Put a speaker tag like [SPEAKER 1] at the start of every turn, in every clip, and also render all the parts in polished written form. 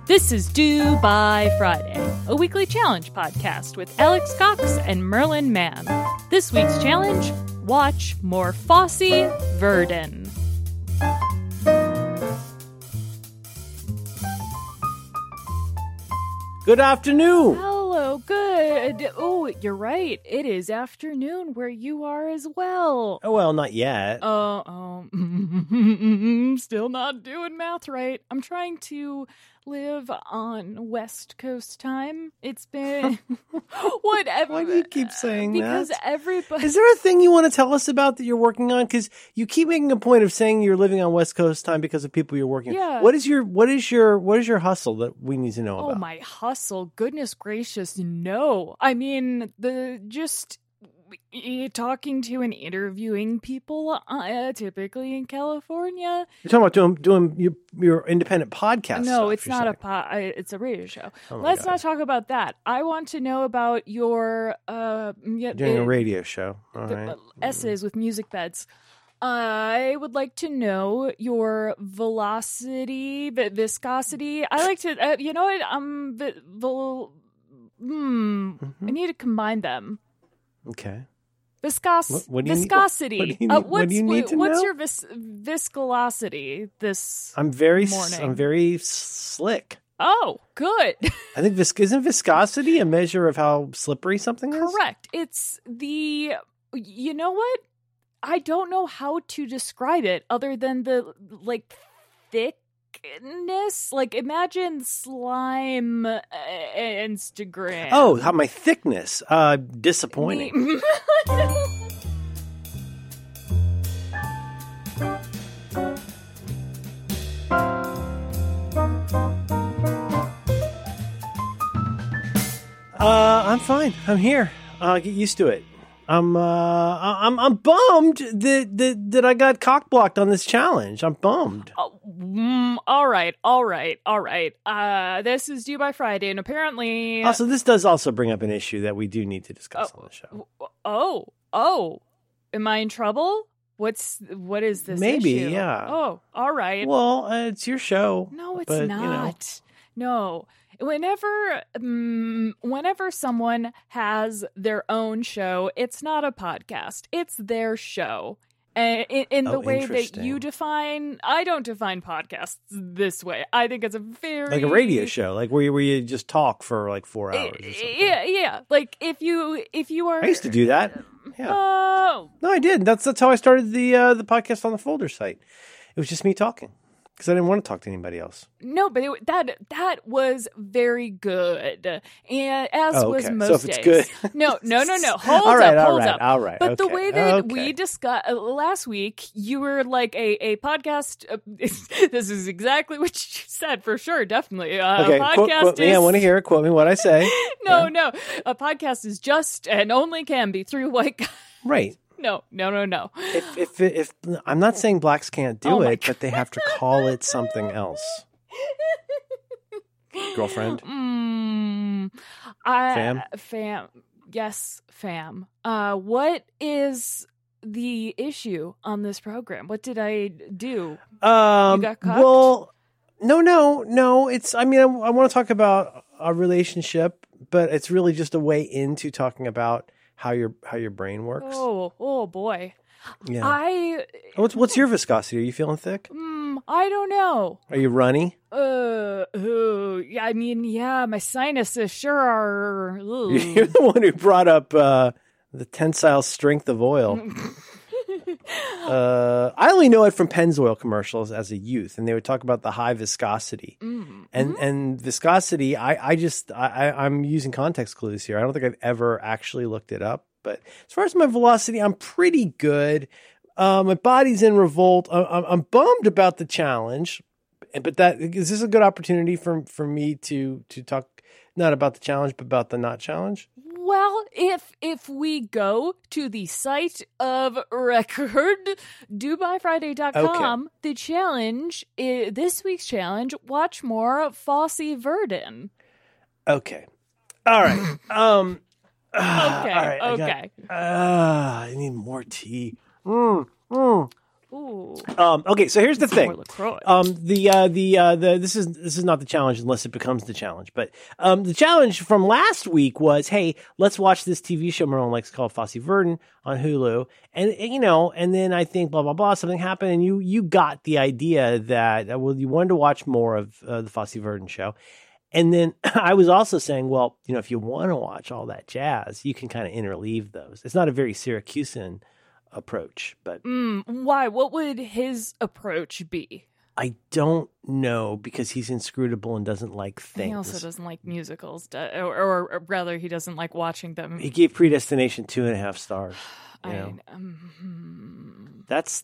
[SPEAKER 1] This is Do by Friday, a weekly challenge podcast with Alex Cox and Merlin Mann. This week's challenge, watch more Fosse Verdon.
[SPEAKER 2] Good afternoon.
[SPEAKER 1] Hello, good. Oh, you're right. It is afternoon where you are as well.
[SPEAKER 2] Oh, well, not yet.
[SPEAKER 1] Still not doing math right. I'm trying to live on West Coast time. It's been whatever.
[SPEAKER 2] Why do you keep saying
[SPEAKER 1] because
[SPEAKER 2] that?
[SPEAKER 1] Everybody.
[SPEAKER 2] Is there a thing you want to tell us about that you're working on? Because you keep making a point of saying you're living on West Coast time because of people you're working
[SPEAKER 1] Yeah.
[SPEAKER 2] with. What is your hustle that we need to know about?
[SPEAKER 1] Oh, my hustle. Goodness gracious, no. I mean, talking to and interviewing people, typically in California.
[SPEAKER 2] You're talking about doing your independent podcast.
[SPEAKER 1] No,
[SPEAKER 2] stuff,
[SPEAKER 1] it's not it's a radio show.
[SPEAKER 2] Oh my
[SPEAKER 1] Let's
[SPEAKER 2] God.
[SPEAKER 1] not talk about that. I want to know about your
[SPEAKER 2] Doing a radio show. All right.
[SPEAKER 1] essays with music beds. I would like to know your velocity, viscosity. I like to, you know what? I need to combine them.
[SPEAKER 2] Okay.
[SPEAKER 1] Viscosity.
[SPEAKER 2] What do you need to
[SPEAKER 1] what's
[SPEAKER 2] know?
[SPEAKER 1] your viscosity this
[SPEAKER 2] I'm very
[SPEAKER 1] morning?
[SPEAKER 2] slick.
[SPEAKER 1] Oh, good.
[SPEAKER 2] I think isn't viscosity a measure of how slippery something is?
[SPEAKER 1] Correct. It's you know what? I don't know how to describe it other than the thickness. Like imagine slime Instagram.
[SPEAKER 2] Oh, how my thickness. Disappointing. I'm fine. I'm here. Get used to it. I'm bummed that I got cock blocked on this challenge. I'm bummed.
[SPEAKER 1] All right. This is due by Friday, and apparently.
[SPEAKER 2] Also, this does also bring up an issue that we do need to discuss on the show.
[SPEAKER 1] Oh, am I in trouble? What is this?
[SPEAKER 2] Maybe,
[SPEAKER 1] issue?
[SPEAKER 2] yeah.
[SPEAKER 1] Oh, all right.
[SPEAKER 2] Well, it's your show.
[SPEAKER 1] No, it's
[SPEAKER 2] but,
[SPEAKER 1] not. No. Whenever someone has their own show, it's not a podcast. It's their show. In the way that you define, I don't define podcasts this way. I think it's a very
[SPEAKER 2] like a radio show, like where you just talk for like 4 hours. Or something.
[SPEAKER 1] Yeah. Like if you are,
[SPEAKER 2] I used to do that. Yeah.
[SPEAKER 1] Oh,
[SPEAKER 2] No, I did. That's how I started the podcast on the Folder site. It was just me talking because I didn't want to talk to anybody else.
[SPEAKER 1] no, but that was very good, and as was
[SPEAKER 2] okay.
[SPEAKER 1] most
[SPEAKER 2] So if it's
[SPEAKER 1] days.
[SPEAKER 2] good.
[SPEAKER 1] No. Hold
[SPEAKER 2] All right.
[SPEAKER 1] up. But the
[SPEAKER 2] okay,
[SPEAKER 1] way that
[SPEAKER 2] okay.
[SPEAKER 1] we discussed last week, you were like a podcast. This is exactly what you said for sure, definitely.
[SPEAKER 2] Okay,
[SPEAKER 1] a podcast
[SPEAKER 2] quote me. I want to hear it. Quote me what I say.
[SPEAKER 1] No. A podcast is just and only can be through white guys.
[SPEAKER 2] Right.
[SPEAKER 1] No.
[SPEAKER 2] If I'm not saying blacks can't do
[SPEAKER 1] Oh my
[SPEAKER 2] it, but they have to call it something else. Girlfriend? Fam?
[SPEAKER 1] Fam. Yes, fam. What is the issue on this program? What did I do? You got cucked?
[SPEAKER 2] Well, no. I want to talk about a relationship, but it's really just a way into talking about how your brain works.
[SPEAKER 1] Oh boy.
[SPEAKER 2] Yeah. What's your viscosity? Are you feeling thick?
[SPEAKER 1] I don't know.
[SPEAKER 2] Are you runny?
[SPEAKER 1] Yeah, I mean, yeah, my sinuses sure are.
[SPEAKER 2] You're the one who brought up the tensile strength of oil. I only know it from Pennzoil commercials as a youth, and they would talk about the high viscosity. And viscosity, I'm using context clues here. I don't think I've ever actually looked it up, but as far as my velocity, I'm pretty good. My body's in revolt. I'm bummed about the challenge, but is this a good opportunity for me to talk not about the challenge, but about the not challenge?
[SPEAKER 1] Well, if we go to the site of record, DoByFriday.com, the challenge, this week's challenge, watch more Fosse Verdon.
[SPEAKER 2] Okay. All right.
[SPEAKER 1] Okay.
[SPEAKER 2] All right, I need more tea.
[SPEAKER 1] Ooh.
[SPEAKER 2] Okay, so here's the thing.
[SPEAKER 1] LaCroix.
[SPEAKER 2] This is not the challenge unless it becomes the challenge. But the challenge from last week was, hey, let's watch this TV show Merlin likes called Fosse Verdon on Hulu, and then I think blah blah blah, something happened, and you got the idea that you wanted to watch more of the Fosse Verdon show. And then I was also saying, well, if you want to watch all that jazz, you can kind of interleave those. It's not a very Syracusan approach, but
[SPEAKER 1] why? What would his approach be?
[SPEAKER 2] I don't know, because he's inscrutable and doesn't like things.
[SPEAKER 1] He also doesn't like musicals, or rather, he doesn't like watching them.
[SPEAKER 2] He gave Predestination 2.5 stars. That's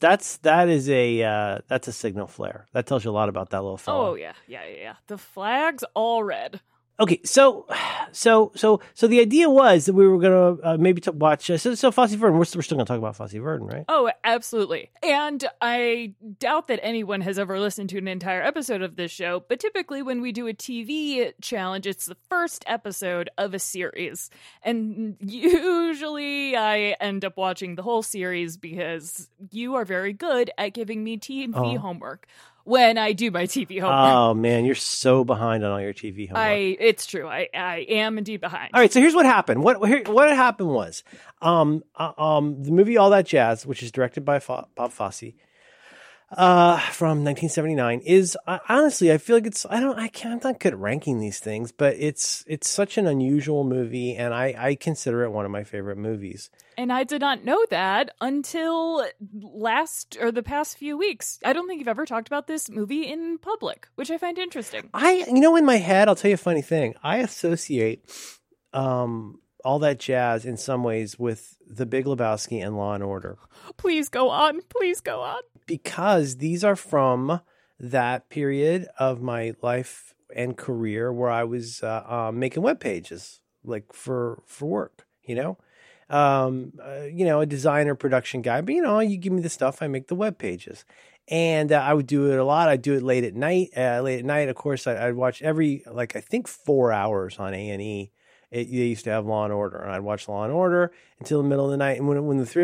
[SPEAKER 2] a signal flare. That tells you a lot about that little fella.
[SPEAKER 1] Oh yeah. The flag's all red.
[SPEAKER 2] Okay, so the idea was that we were gonna maybe watch. So Fosse Verdon, we're still gonna talk about Fosse Verdon, right?
[SPEAKER 1] Oh, absolutely. And I doubt that anyone has ever listened to an entire episode of this show. But typically, when we do a TV challenge, it's the first episode of a series, and usually I end up watching the whole series because you are very good at giving me TV homework. When I do my TV homework.
[SPEAKER 2] Oh, man, you're so behind on all your TV homework.
[SPEAKER 1] It's true. I am indeed behind.
[SPEAKER 2] All right, so here's what happened. What happened was the movie All That Jazz, which is directed by Bob Fosse, from 1979, is honestly, I feel like I'm not good at ranking these things, but it's such an unusual movie, and I consider it one of my favorite movies.
[SPEAKER 1] And I did not know that until the past few weeks. I don't think you've ever talked about this movie in public, which I find interesting.
[SPEAKER 2] In my head, I'll tell you a funny thing. I associate All That Jazz in some ways with The Big Lebowski and Law and Order.
[SPEAKER 1] Please go on. Please go on.
[SPEAKER 2] Because these are from that period of my life and career where I was making web pages, like for work, a designer, production guy, but you give me the stuff, I make the web pages. And I would do it a lot. I'd do it late at night. Of course, I'd watch every, I think 4 hours on A&E. They used to have Law and Order, and I'd watch Law and Order until the middle of the night. And when the 3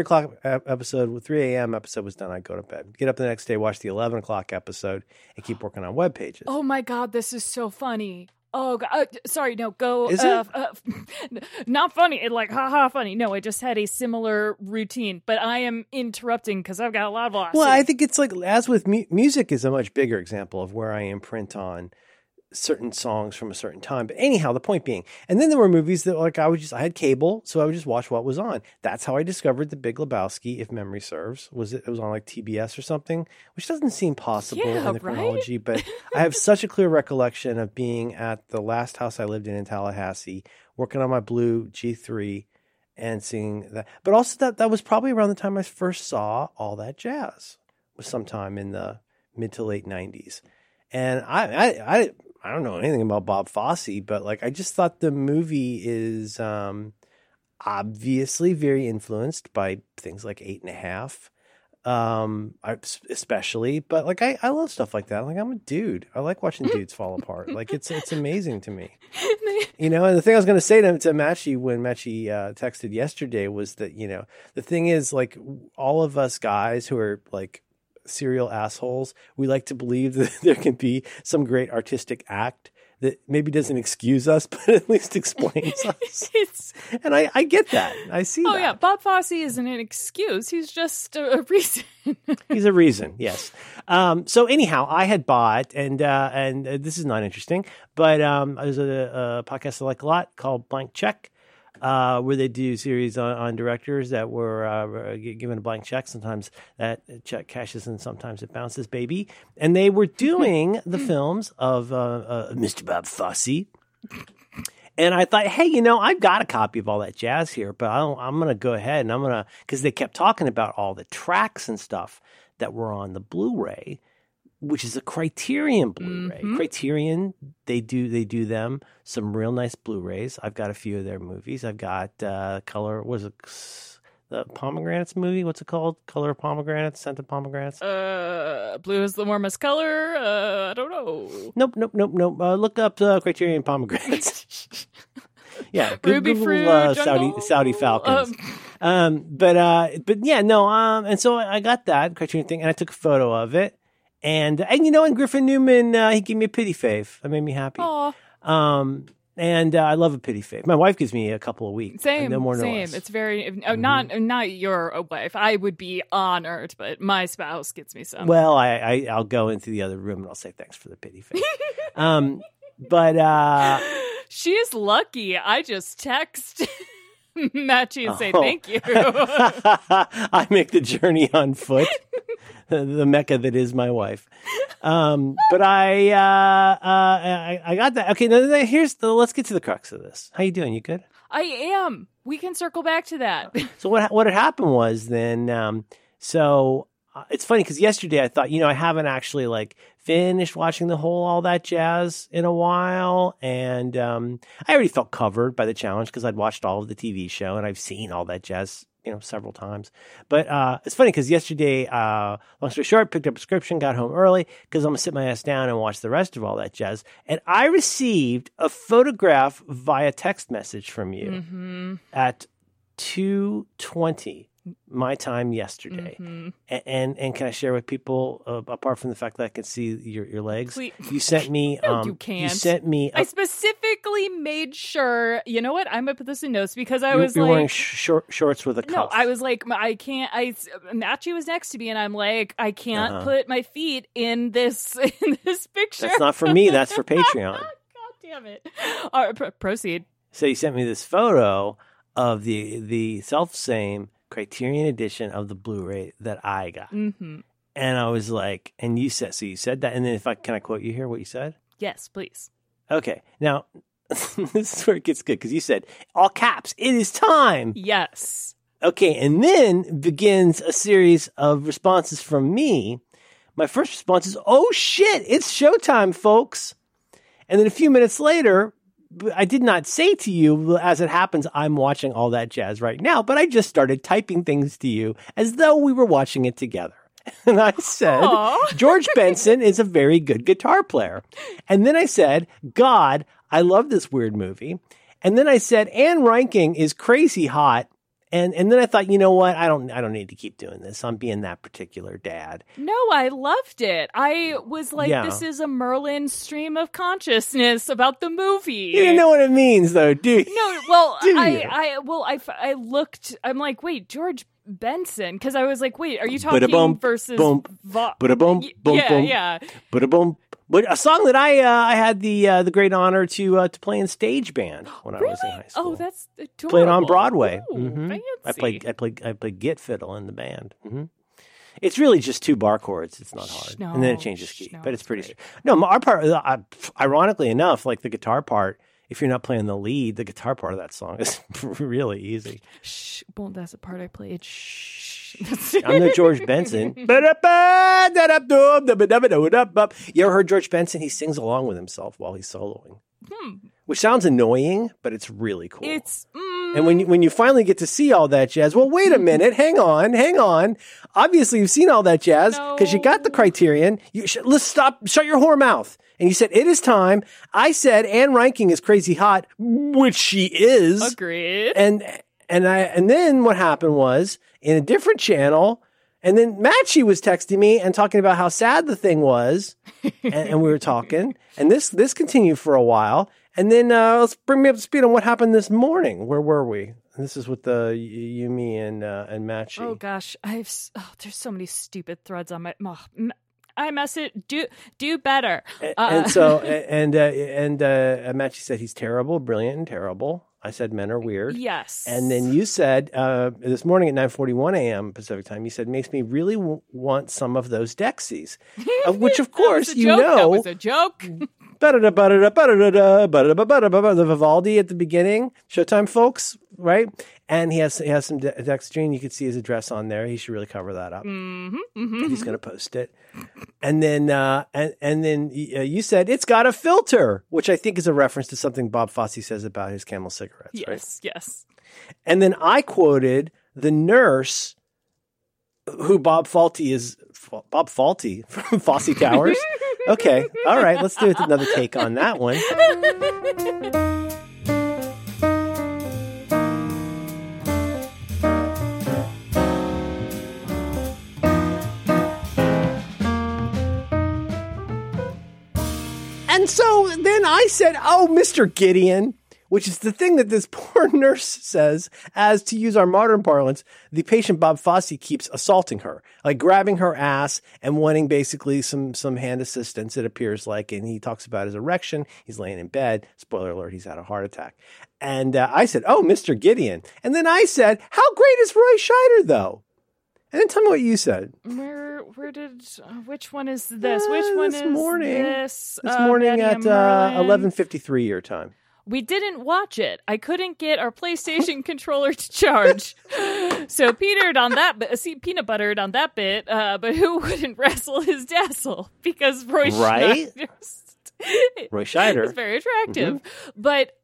[SPEAKER 2] a.m. episode was done, I'd go to bed, get up the next day, watch the 11 o'clock episode, and keep working on web pages.
[SPEAKER 1] Oh my God, this is so funny. Oh, God. Sorry, no, go.
[SPEAKER 2] Is it?
[SPEAKER 1] Not funny. Haha, funny. No, I just had a similar routine, but I am interrupting because I've got a lot of velocity.
[SPEAKER 2] Well, I think it's as with music is a much bigger example of where I imprint on certain songs from a certain time. But anyhow, the point being, and then there were movies that I had cable, so I would just watch what was on. That's how I discovered The Big Lebowski, if memory serves. It was on TBS or something, which doesn't seem possible in the chronology, but I have such a clear recollection of being at the last house I lived in Tallahassee, working on my blue G3 and seeing that. But also that was probably around the time I first saw All That Jazz, was sometime in the mid to late 90s. And I don't know anything about Bob Fosse, but I just thought the movie is obviously very influenced by things like 8.5, especially. But I love stuff like that. I'm a dude. I like watching dudes fall apart. It's amazing to me. And the thing I was going to say to Matchie when Matchie texted yesterday was that the thing is all of us guys who are serial assholes, we like to believe that there can be some great artistic act that maybe doesn't excuse us, but at least explains us. And I get that. I see that.
[SPEAKER 1] Oh, yeah. Bob Fosse isn't an excuse. He's just a reason.
[SPEAKER 2] He's a reason, yes. So anyhow, I had bought, and this is not interesting, but there's a podcast I like a lot called Blank Check, where they do series on directors that were given a blank check. Sometimes that check cashes and sometimes it bounces, baby. And they were doing the films of Mr. Bob Fosse. And I thought, hey, I've got a copy of All That Jazz here, but I'm going to go ahead and because they kept talking about all the tracks and stuff that were on the Blu-ray, which is a Criterion Blu-ray. Mm-hmm. Criterion, they do them some real nice Blu-rays. I've got a few of their movies. I've got Color, was it the Pomegranates movie? What's it called? Color of Pomegranates, Scent of Pomegranates?
[SPEAKER 1] Blue is the warmest color. I don't know.
[SPEAKER 2] Nope. Look up Criterion Pomegranates. Yeah,
[SPEAKER 1] Ruby
[SPEAKER 2] Google
[SPEAKER 1] Fruit,
[SPEAKER 2] Saudi Falcons. But yeah, no. And so I got that Criterion thing, and I took a photo of it, and Griffin Newman, he gave me a pity fave. That made me happy.
[SPEAKER 1] Aw.
[SPEAKER 2] And I love a pity fave. My wife gives me a couple of weeks.
[SPEAKER 1] Same,
[SPEAKER 2] no more, no
[SPEAKER 1] same.
[SPEAKER 2] less.
[SPEAKER 1] It's very not your wife. I would be honored, but my spouse gets me some.
[SPEAKER 2] Well, I'll go into the other room and I'll say thanks for the pity fave. But
[SPEAKER 1] she's lucky. I just text Matchy and say thank you.
[SPEAKER 2] I make the journey on foot. The Mecca that is my wife. But I got that. Okay, now let's get to the crux of this. How you doing? You good?
[SPEAKER 1] I am. We can circle back to that.
[SPEAKER 2] So what had happened was then, it's funny because yesterday I thought, I haven't actually finished watching the whole All That Jazz in a while. And I already felt covered by the challenge because I'd watched all of the TV show and I've seen All That Jazz several times. But it's funny because yesterday, long story short, picked up a prescription, got home early because I'm going to sit my ass down and watch the rest of All That Jazz. And I received a photograph via text message from you at 2:20 my time yesterday. And can I share with people, apart from the fact that I can see your legs?
[SPEAKER 1] Please.
[SPEAKER 2] You sent me...
[SPEAKER 1] No, you can't.
[SPEAKER 2] You sent me...
[SPEAKER 1] I specifically made sure... You know what? I'm going to put this in notes because I was
[SPEAKER 2] you're wearing shorts with a cuff.
[SPEAKER 1] No, I was like, I can't... Matchy was next to me and I'm like, I can't put my feet in this picture.
[SPEAKER 2] That's not for me. That's for Patreon.
[SPEAKER 1] God damn it. All right, proceed.
[SPEAKER 2] So you sent me this photo of the self-same Criterion edition of the Blu-ray that I got. And I was like, and you said that, and then can I quote you here what you said?
[SPEAKER 1] Yes, please.
[SPEAKER 2] Okay. Now, this is where it gets good, because you said, all caps, it is time.
[SPEAKER 1] Yes.
[SPEAKER 2] Okay, and then begins a series of responses from me. My first response is, oh shit, it's showtime, folks. And then a few minutes later, I did not say to you, as it happens, I'm watching All That Jazz right now, but I just started typing things to you as though we were watching it together. And I said, George Benson is a very good guitar player. And then I said, God, I love this weird movie. And then I said, Anne Reinking is crazy hot. And then I thought, you know what? I don't need to keep doing this. I'm being that particular dad.
[SPEAKER 1] No, I loved it. I was like, This is a Merlin stream of consciousness about the movie.
[SPEAKER 2] You didn't know what it means, though, do you?
[SPEAKER 1] No, well, I looked. I'm like, wait, George Benson, because I was like, wait, are you talking versus? Yeah.
[SPEAKER 2] A song that I had the great honor to play in stage band when I was in high school.
[SPEAKER 1] Oh, that's adorable.
[SPEAKER 2] Played on Broadway.
[SPEAKER 1] Ooh, fancy.
[SPEAKER 2] I played git fiddle in the band. It's really just two bar chords. It's not hard, and then it changes key, but it's pretty. No, our part. Ironically enough, like the guitar part. If you're not playing the lead, the guitar part of that song is really easy.
[SPEAKER 1] Shh. Well, that's the part I played. Shh.
[SPEAKER 2] I'm no George Benson. You ever heard George Benson? He sings along with himself while he's soloing. Which sounds annoying, but it's really cool. And when you finally get to see All That Jazz, well, wait a minute, hang on. Obviously, you've seen All That Jazz because you got the Criterion. Let's stop, shut your whore mouth. And you said, it is time. I said, Anne Reinking is crazy hot, which she is.
[SPEAKER 1] Agreed.
[SPEAKER 2] And then what happened was, in a different channel, and then Matchy was texting me and talking about how sad the thing was. and we were talking. And this continued for a while. And then let's bring me up to speed on what happened this morning. Where were we? This is with the Yumi and Matchy.
[SPEAKER 1] Oh gosh, there's so many stupid threads on my iMessage. Do better.
[SPEAKER 2] And Matchy said he's terrible, brilliant, and terrible. I said men are weird.
[SPEAKER 1] Yes.
[SPEAKER 2] And then you said this morning at 9:41 a.m. Pacific time, you said makes me really want some of those Dexies, which of course you know
[SPEAKER 1] that was a joke.
[SPEAKER 2] The Vivaldi at the beginning, Showtime, folks, right? And he has some Dextrine. You can see his address on there. He should really cover that up. He's going to post it. And then you said it's got a filter, which I think is a reference to something Bob Fosse says about his Camel cigarettes.
[SPEAKER 1] Yes,
[SPEAKER 2] right?
[SPEAKER 1] yes.
[SPEAKER 2] And then I quoted the nurse, who Bob Faulty from Fosse Towers. Okay, all right, let's do another take on that one. And so then I said, "Oh, Mr. Gideon," which is the thing that this poor nurse says, as, to use our modern parlance, the patient Bob Fosse keeps assaulting her, like grabbing her ass and wanting basically some hand assistance, it appears like. And he talks about his erection. He's laying in bed. Spoiler alert, he's had a heart attack. And I said, "Oh, Mr. Gideon." And then I said, "How great is Roy Scheider, though?" And then tell me what you said.
[SPEAKER 1] Which one is this? Which one is
[SPEAKER 2] morning.
[SPEAKER 1] this?
[SPEAKER 2] This morning at 11:53 your time.
[SPEAKER 1] We didn't watch it. I couldn't get our PlayStation controller to charge. So peanut buttered on that bit, but who wouldn't wrestle his dassel? Because Roy Scheider is very attractive. Mm-hmm. But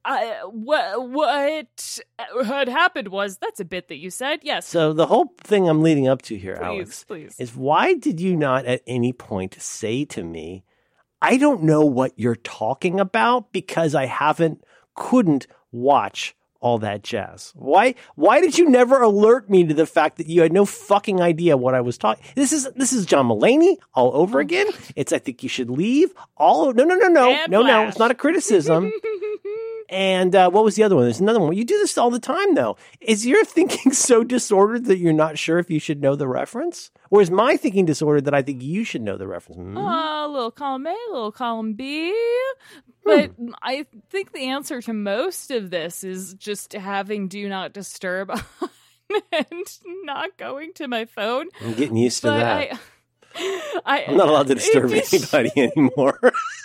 [SPEAKER 1] what had happened was, that's a bit that you said, yes.
[SPEAKER 2] So the whole thing I'm leading up to here,
[SPEAKER 1] Alex,
[SPEAKER 2] is why did you not at any point say to me, "I don't know what you're talking about because I couldn't watch all that jazz"? Why did you never alert me to the fact that you had no fucking idea what I was talking? This is John Mulaney all over again. It's "I think you should leave." No. It's not a criticism. And what was the other one? There's another one. You do this all the time, though. Is your thinking so disordered that you're not sure if you should know the reference? Or is my thinking disordered that I think you should know the reference?
[SPEAKER 1] Little column A, little column B. But I think the answer to most of this is just having Do Not Disturb on and not going to my phone.
[SPEAKER 2] I'm getting used to that. I'm not allowed to disturb anybody anymore.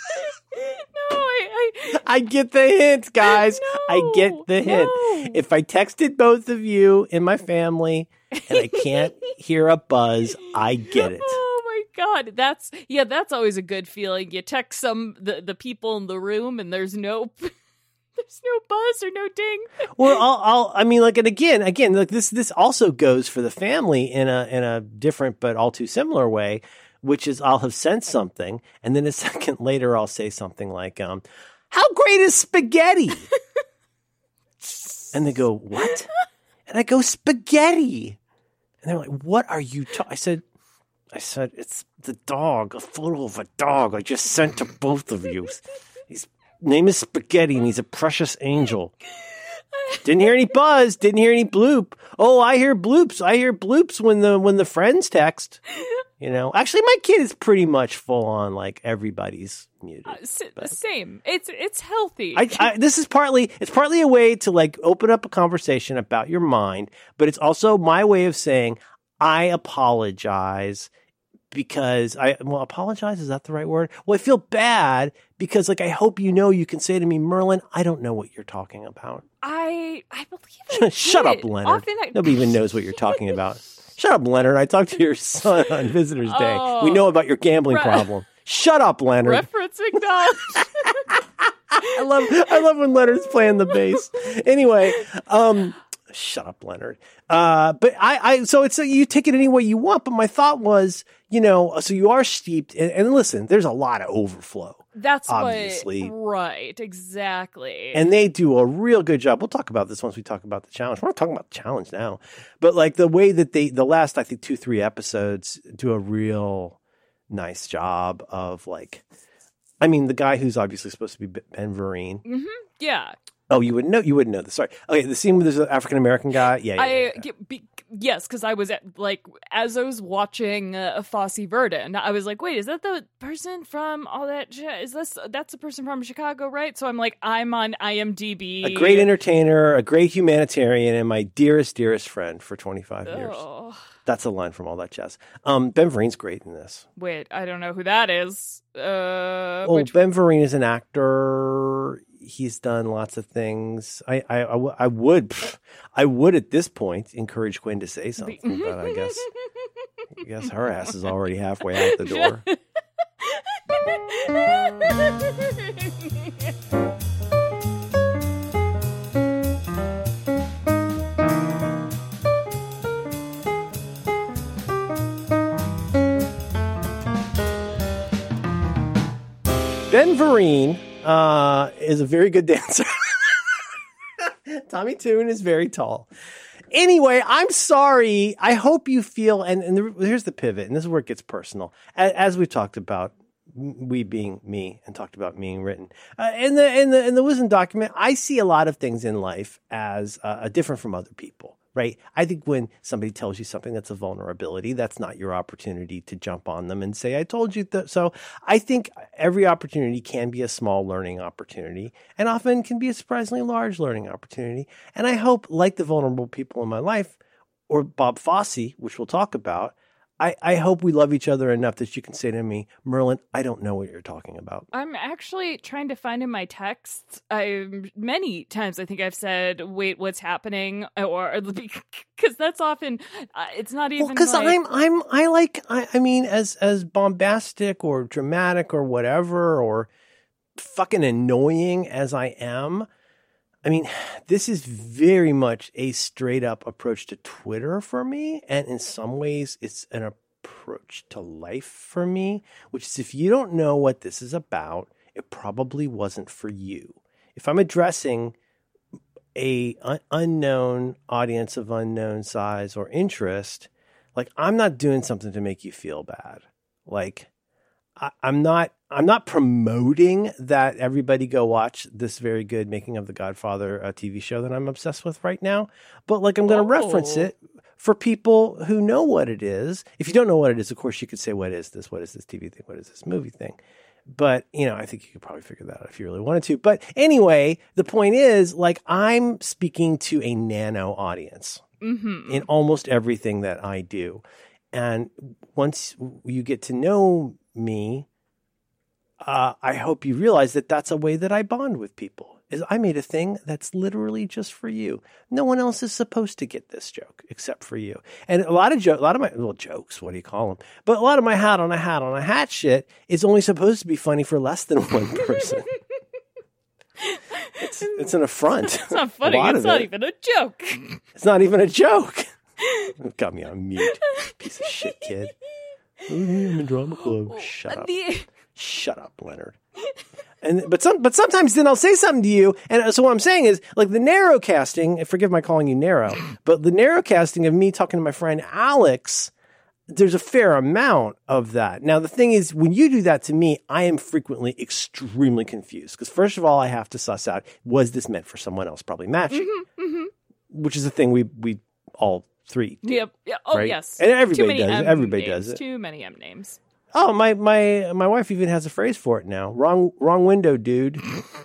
[SPEAKER 2] I get the hint, guys.
[SPEAKER 1] No,
[SPEAKER 2] I get the hint.
[SPEAKER 1] No.
[SPEAKER 2] If I texted both of you in my family and I can't hear a buzz, I get it.
[SPEAKER 1] Oh my God. That's always a good feeling. You text the people in the room and there's no buzz or no ding.
[SPEAKER 2] Well, again, like this also goes for the family in a different but all too similar way, which is I'll have sent something, and then a second later I'll say something like, "How great is spaghetti?" And they go, "What?" And I go, "Spaghetti." And they're like, "What are you talking?" I said, "It's the dog, a photo of a dog I just sent to both of you. His name is Spaghetti, and he's a precious angel." Didn't hear any buzz, didn't hear any bloop. Oh, I hear bloops. I hear bloops when the friends text. Actually, my kid is pretty much full on, like, everybody's muted.
[SPEAKER 1] Same. It's healthy.
[SPEAKER 2] It's partly a way to, like, open up a conversation about your mind, but it's also my way of saying I apologize because apologize, is that the right word? Well, I feel bad because, like, I hope you can say to me, "Merlin, I don't know what you're talking about."
[SPEAKER 1] I believe
[SPEAKER 2] Shut up, Leonard. Nobody even knows what you're talking about. Shut up, Leonard. I talked to your son on Visitor's Day. We know about your gambling problem. Shut up, Leonard.
[SPEAKER 1] Referencing knowledge.
[SPEAKER 2] I love when Leonard's playing the bass. Anyway, shut up, Leonard. But so it's you take it any way you want. But my thought was, so you are steeped. And listen, there's a lot of overflow.
[SPEAKER 1] That's
[SPEAKER 2] obviously
[SPEAKER 1] right. Exactly.
[SPEAKER 2] And they do a real good job. We'll talk about this once we talk about the challenge. We're not talking about the challenge now, but like the way that the last, I think 2-3 episodes do a real nice job of the guy who's obviously supposed to be Ben Vereen.
[SPEAKER 1] Mm-hmm. Yeah.
[SPEAKER 2] Oh, you wouldn't know this. Sorry. Okay, the scene where there's an African-American guy. Yeah.
[SPEAKER 1] Yes, because I was as I was watching Fosse Verdon, I was like, wait, is that the person from all that? That's the person from Chicago, right? So I'm on IMDb.
[SPEAKER 2] A great entertainer, a great humanitarian, and my dearest, dearest friend for 25 years. That's a line from All That Jazz. Ben Vereen's great in this.
[SPEAKER 1] Wait, I don't know who that is. Ben
[SPEAKER 2] Vereen is an actor. He's done lots of things. I would at this point encourage Quinn to say something, but I guess her ass is already halfway out the door. Ben Vereen is a very good dancer. Tommy Tune is very tall. Anyway, I'm sorry. I hope you feel, and here's the pivot, and this is where it gets personal. As we've talked about we being me, and talked about being written. In the wisdom document, I see a lot of things in life as different from other people. Right. I think when somebody tells you something that's a vulnerability, that's not your opportunity to jump on them and say, I told you that. So I think every opportunity can be a small learning opportunity and often can be a surprisingly large learning opportunity. And I hope, like the vulnerable people in my life or Bob Fosse, which we'll talk about, I hope we love each other enough that you can say to me, Merlin, I don't know what you're talking about.
[SPEAKER 1] I'm actually trying to find in my texts. Many times I think I've said, wait, what's happening? Or because that's often, it's not even
[SPEAKER 2] because I mean, as bombastic or dramatic or whatever, or fucking annoying as I am, I mean, this is very much a straight up approach to Twitter for me. And in some ways, it's an approach to life for me, which is if you don't know what this is about, it probably wasn't for you. If I'm addressing a unknown audience of unknown size or interest, like I'm not doing something to make you feel bad. Like I'm not promoting that everybody go watch this very good Making of the Godfather TV show that I'm obsessed with right now. But like, I'm going to reference it for people who know what it is. If you don't know what it is, of course you could say, what is this? What is this TV thing? What is this movie thing? But, you know, I think you could probably figure that out if you really wanted to. But anyway, the point is, like, I'm speaking to a nano audience in almost everything that I do. And once you get to know me, I hope you realize that that's a way that I bond with people. Is I made a thing that's literally just for you. No one else is supposed to get this joke except for you. And a lot of my jokes, what do you call them? But a lot of my hat on a hat shit is only supposed to be funny for less than one person. It's an affront.
[SPEAKER 1] It's not funny. It's not even a joke.
[SPEAKER 2] It's not even a joke. Got me on mute. Piece of shit kid. I'm in drama club. Shut up. Shut up, Leonard. But sometimes then I'll say something to you, and so what I'm saying is, like, the narrow casting, forgive my calling you narrow, but the narrow casting of me talking to my friend Alex, there's a fair amount of that. Now, the thing is, when you do that to me, I am frequently extremely confused, because first of all, I have to suss out, was this meant for someone else? Probably matching, which is a thing we all three do.
[SPEAKER 1] Yep. Yeah. Oh,
[SPEAKER 2] right?
[SPEAKER 1] yes.
[SPEAKER 2] And everybody does it. Everybody does it.
[SPEAKER 1] Too many M names.
[SPEAKER 2] Oh, my wife even has a phrase for it now. Wrong window, dude.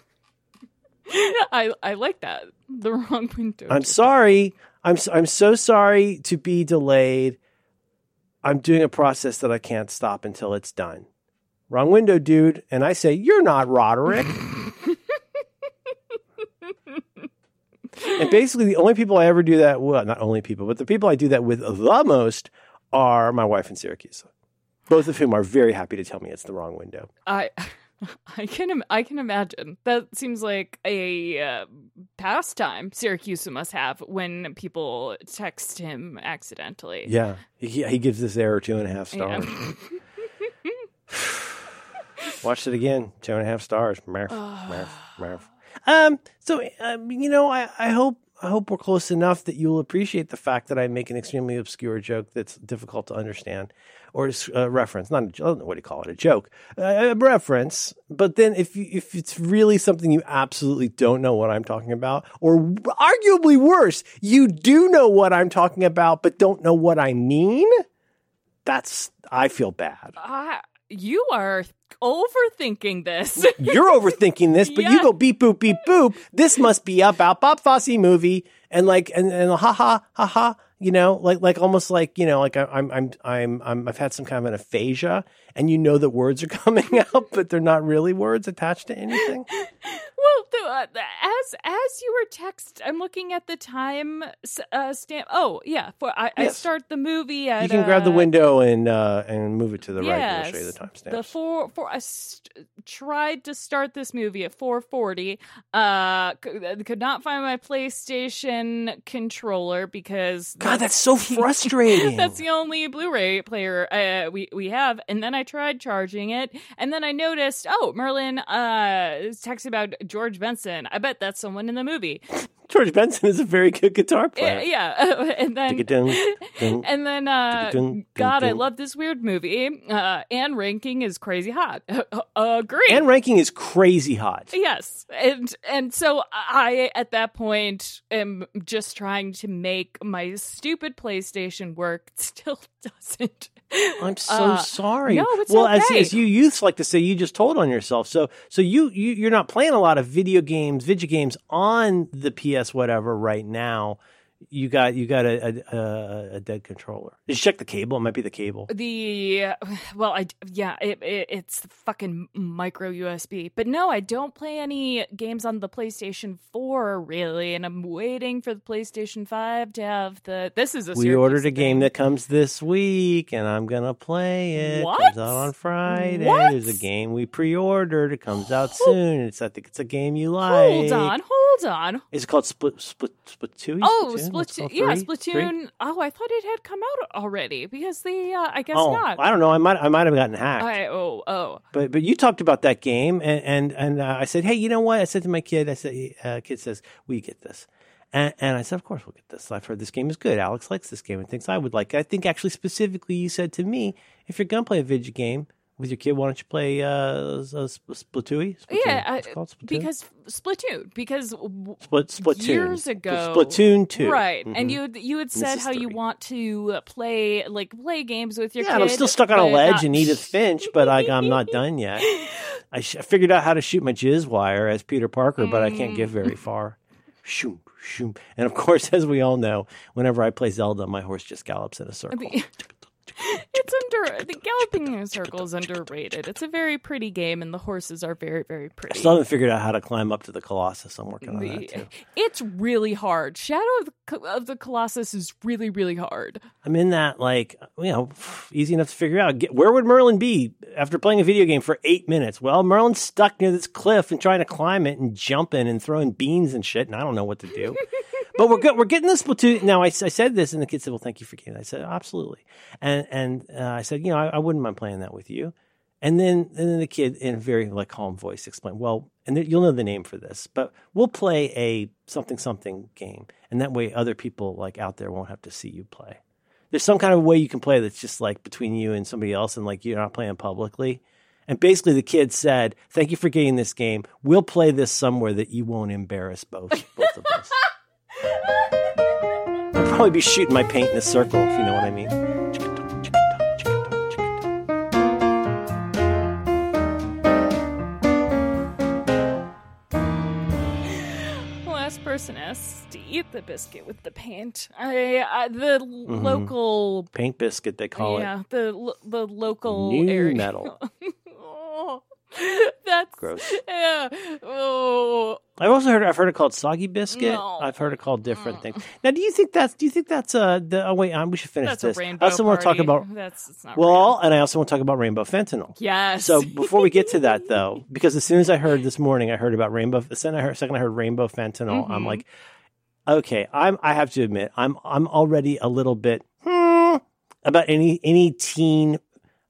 [SPEAKER 1] I like that. The wrong window.
[SPEAKER 2] I'm sorry. I'm so sorry to be delayed. I'm doing a process that I can't stop until it's done. Wrong window, dude. And I say, you're not Roderick. And basically the only people I ever do that, well, not only people, but the people I do that with the most are my wife in Syracuse. Both of whom are very happy to tell me it's the wrong window. I
[SPEAKER 1] can imagine. That seems like a pastime Syracuse must have when people text him accidentally.
[SPEAKER 2] Yeah, he gives this error 2.5 stars. Yeah. Watched it again, 2.5 stars. Marf. So you know, I hope we're close enough that you'll appreciate the fact that I make an extremely obscure joke that's difficult to understand, or a reference. Not I don't know what do you call it, a joke, a reference. But then if it's really something you absolutely don't know what I'm talking about, or arguably worse, you do know what I'm talking about but don't know what I mean, I feel bad.
[SPEAKER 1] You are overthinking this.
[SPEAKER 2] You're overthinking this, but you go beep boop beep boop. This must be about Bob Fosse movie, and like and ha ha, you know, like almost like, you know, like I've had some kind of an aphasia, and you know that words are coming out, but they're not really words attached to anything.
[SPEAKER 1] Well, as you were I'm looking at the time stamp. Oh yeah, I start the movie at.
[SPEAKER 2] You can grab the window and move it to the right, and we'll show you the timestamp.
[SPEAKER 1] I tried to start this movie at 4:40. Could not find my PlayStation controller because
[SPEAKER 2] God, that's so frustrating.
[SPEAKER 1] That's the only Blu-ray player we have, and then I tried charging it, and then I noticed, Merlin is texting about George Benson. I bet that's someone in the movie.
[SPEAKER 2] George Benson is a very good guitar player.
[SPEAKER 1] Yeah. And then, God, I love this weird movie. Anne Ranking is crazy hot. Agree.
[SPEAKER 2] Anne Ranking is crazy hot.
[SPEAKER 1] Yes. And so I, at that point, am just trying to make my stupid PlayStation work. It still doesn't.
[SPEAKER 2] I'm so sorry.
[SPEAKER 1] No, it's
[SPEAKER 2] well,
[SPEAKER 1] okay.
[SPEAKER 2] as you youths like to say, you just told on yourself. So you're not playing a lot of video games on the PS whatever right now. You got a dead controller. Did you check the cable? It might be the cable.
[SPEAKER 1] It's the fucking micro USB. But no, I don't play any games on the PlayStation 4 really, and I'm waiting for the PlayStation 5 to have the. This is a.
[SPEAKER 2] We ordered a game that comes this week, and I'm gonna play it.
[SPEAKER 1] What?
[SPEAKER 2] It comes out on Friday.
[SPEAKER 1] What?
[SPEAKER 2] There's a game we pre-ordered. It comes out soon. I think it's a game you like.
[SPEAKER 1] Hold on.
[SPEAKER 2] Is it called Splatoon?
[SPEAKER 1] Oh, Splatoon. Yeah, Splatoon. 3? Oh, I thought it had come out already because I guess not.
[SPEAKER 2] I don't know. I might have gotten hacked.
[SPEAKER 1] But
[SPEAKER 2] you talked about that game, and I said, hey, you know what? I said to my kid, kid says, will you get this? And I said, of course we'll get this. I've heard this game is good. Alex likes this game and thinks I would like it. I think actually specifically you said to me, if you're going to play a video game with your kid, why don't you play Splatoon?
[SPEAKER 1] Yeah,
[SPEAKER 2] it's called Splatoon?
[SPEAKER 1] Because Splatoon.
[SPEAKER 2] Splatoon.
[SPEAKER 1] Years ago,
[SPEAKER 2] Splatoon 2,
[SPEAKER 1] right?
[SPEAKER 2] Mm-hmm.
[SPEAKER 1] And you had said how
[SPEAKER 2] 3.
[SPEAKER 1] you want to play games with your kid.
[SPEAKER 2] Yeah, I'm still stuck on a ledge in Edith Finch, but I'm not done yet. I figured out how to shoot my jizz wire as Peter Parker, but I can't get very far. Shoom, shoom. And of course, as we all know, whenever I play Zelda, my horse just gallops in a circle.
[SPEAKER 1] The galloping in a circle is underrated. It's a very pretty game, and the horses are very, very pretty.
[SPEAKER 2] I still haven't figured out how to climb up to the Colossus. I'm working on that too.
[SPEAKER 1] It's really hard. Shadow of the Colossus is really, really hard.
[SPEAKER 2] I'm in that, easy enough to figure out. Where would Merlin be after playing a video game for 8 minutes? Well, Merlin's stuck near this cliff and trying to climb it and jumping and throwing beans and shit, and I don't know what to do. But we're getting this Splatoon. Now, I said this, and the kid said, well, thank you for getting it. I said, absolutely. And I said, I wouldn't mind playing that with you. And then the kid, in a very calm voice, explained, well, and you'll know the name for this, but we'll play a something game. And that way other people out there won't have to see you play. There's some kind of way you can play that's just between you and somebody else, and you're not playing publicly. And basically the kid said, thank you for getting this game. We'll play this somewhere that you won't embarrass both of us. I'd probably be shooting my paint in a circle, if you know what I mean.
[SPEAKER 1] Last person has to eat the biscuit with the paint. Local
[SPEAKER 2] paint biscuit, they call it.
[SPEAKER 1] Yeah, the local
[SPEAKER 2] new
[SPEAKER 1] area.
[SPEAKER 2] metal.
[SPEAKER 1] That's
[SPEAKER 2] gross.
[SPEAKER 1] Yeah. Oh.
[SPEAKER 2] I've heard it called soggy biscuit.
[SPEAKER 1] No.
[SPEAKER 2] I've heard it called different things. Now, do you think that's we should finish
[SPEAKER 1] that's
[SPEAKER 2] this.
[SPEAKER 1] A rainbow
[SPEAKER 2] I also want to talk
[SPEAKER 1] party.
[SPEAKER 2] about
[SPEAKER 1] it's not
[SPEAKER 2] real. And I also want to talk about rainbow fentanyl.
[SPEAKER 1] Yes.
[SPEAKER 2] So before we get to that though, because as soon as I heard this morning, I heard about rainbow. The second I heard rainbow fentanyl, I'm like, okay, I have to admit, I'm already a little bit about any teen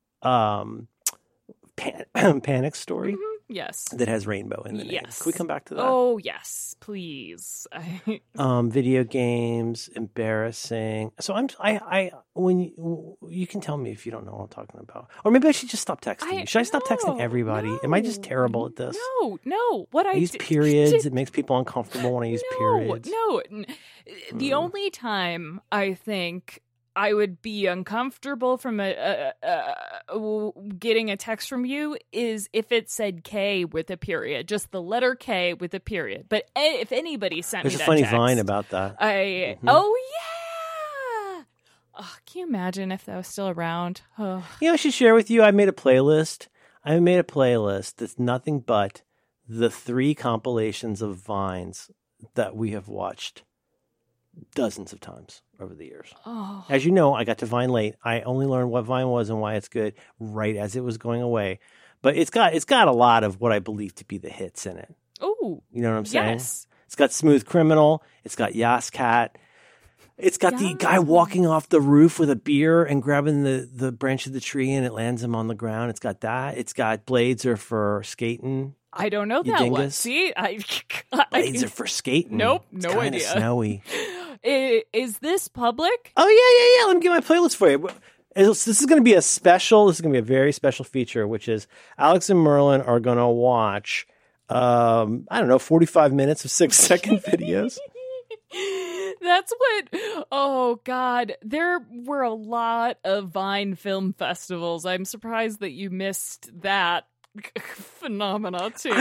[SPEAKER 2] panic story.
[SPEAKER 1] Yes.
[SPEAKER 2] That has rainbow in the name.
[SPEAKER 1] Yes.
[SPEAKER 2] Can we come back to that?
[SPEAKER 1] Oh, yes, please.
[SPEAKER 2] Video games, embarrassing. So when you can tell me if you don't know what I'm talking about. Or maybe I should just stop texting you. Should I stop texting everybody? Am I just terrible at this?
[SPEAKER 1] No.
[SPEAKER 2] I use periods. It makes people uncomfortable when I use periods.
[SPEAKER 1] No. The only time I think I would be uncomfortable from getting a text from you is if it said K with a period, just the letter K with a period. But if anybody sent me that
[SPEAKER 2] text. There's a funny Vine about that.
[SPEAKER 1] Oh, yeah. Oh, can you imagine if that was still around? Oh.
[SPEAKER 2] I should share with you, I made a playlist that's nothing but the 3 compilations of Vines that we have watched dozens of times over the years.
[SPEAKER 1] Oh.
[SPEAKER 2] As you know, I got to Vine late. I only learned what Vine was and why it's good right as it was going away. But it's got a lot of what I believe to be the hits in it.
[SPEAKER 1] Oh,
[SPEAKER 2] you know what I'm saying?
[SPEAKER 1] Yes.
[SPEAKER 2] It's got Smooth Criminal. It's got Yas Cat. It's got the guy walking off the roof with a beer and grabbing the branch of the tree and it lands him on the ground. It's got that. It's got Blades Are for Skating.
[SPEAKER 1] I don't know
[SPEAKER 2] You
[SPEAKER 1] that one.
[SPEAKER 2] dingus?
[SPEAKER 1] See,
[SPEAKER 2] Blades are for skating.
[SPEAKER 1] Nope,
[SPEAKER 2] It's
[SPEAKER 1] no
[SPEAKER 2] kinda
[SPEAKER 1] idea.
[SPEAKER 2] Snowy.
[SPEAKER 1] Is this public?
[SPEAKER 2] Oh yeah. Let me get my playlist for you. This is going to be a special. This is going to be a very special feature, which is Alex and Merlin are going to watch. I don't know, 45 minutes of 6-second videos.
[SPEAKER 1] That's what. Oh God, there were a lot of Vine film festivals. I'm surprised that you missed that phenomena too.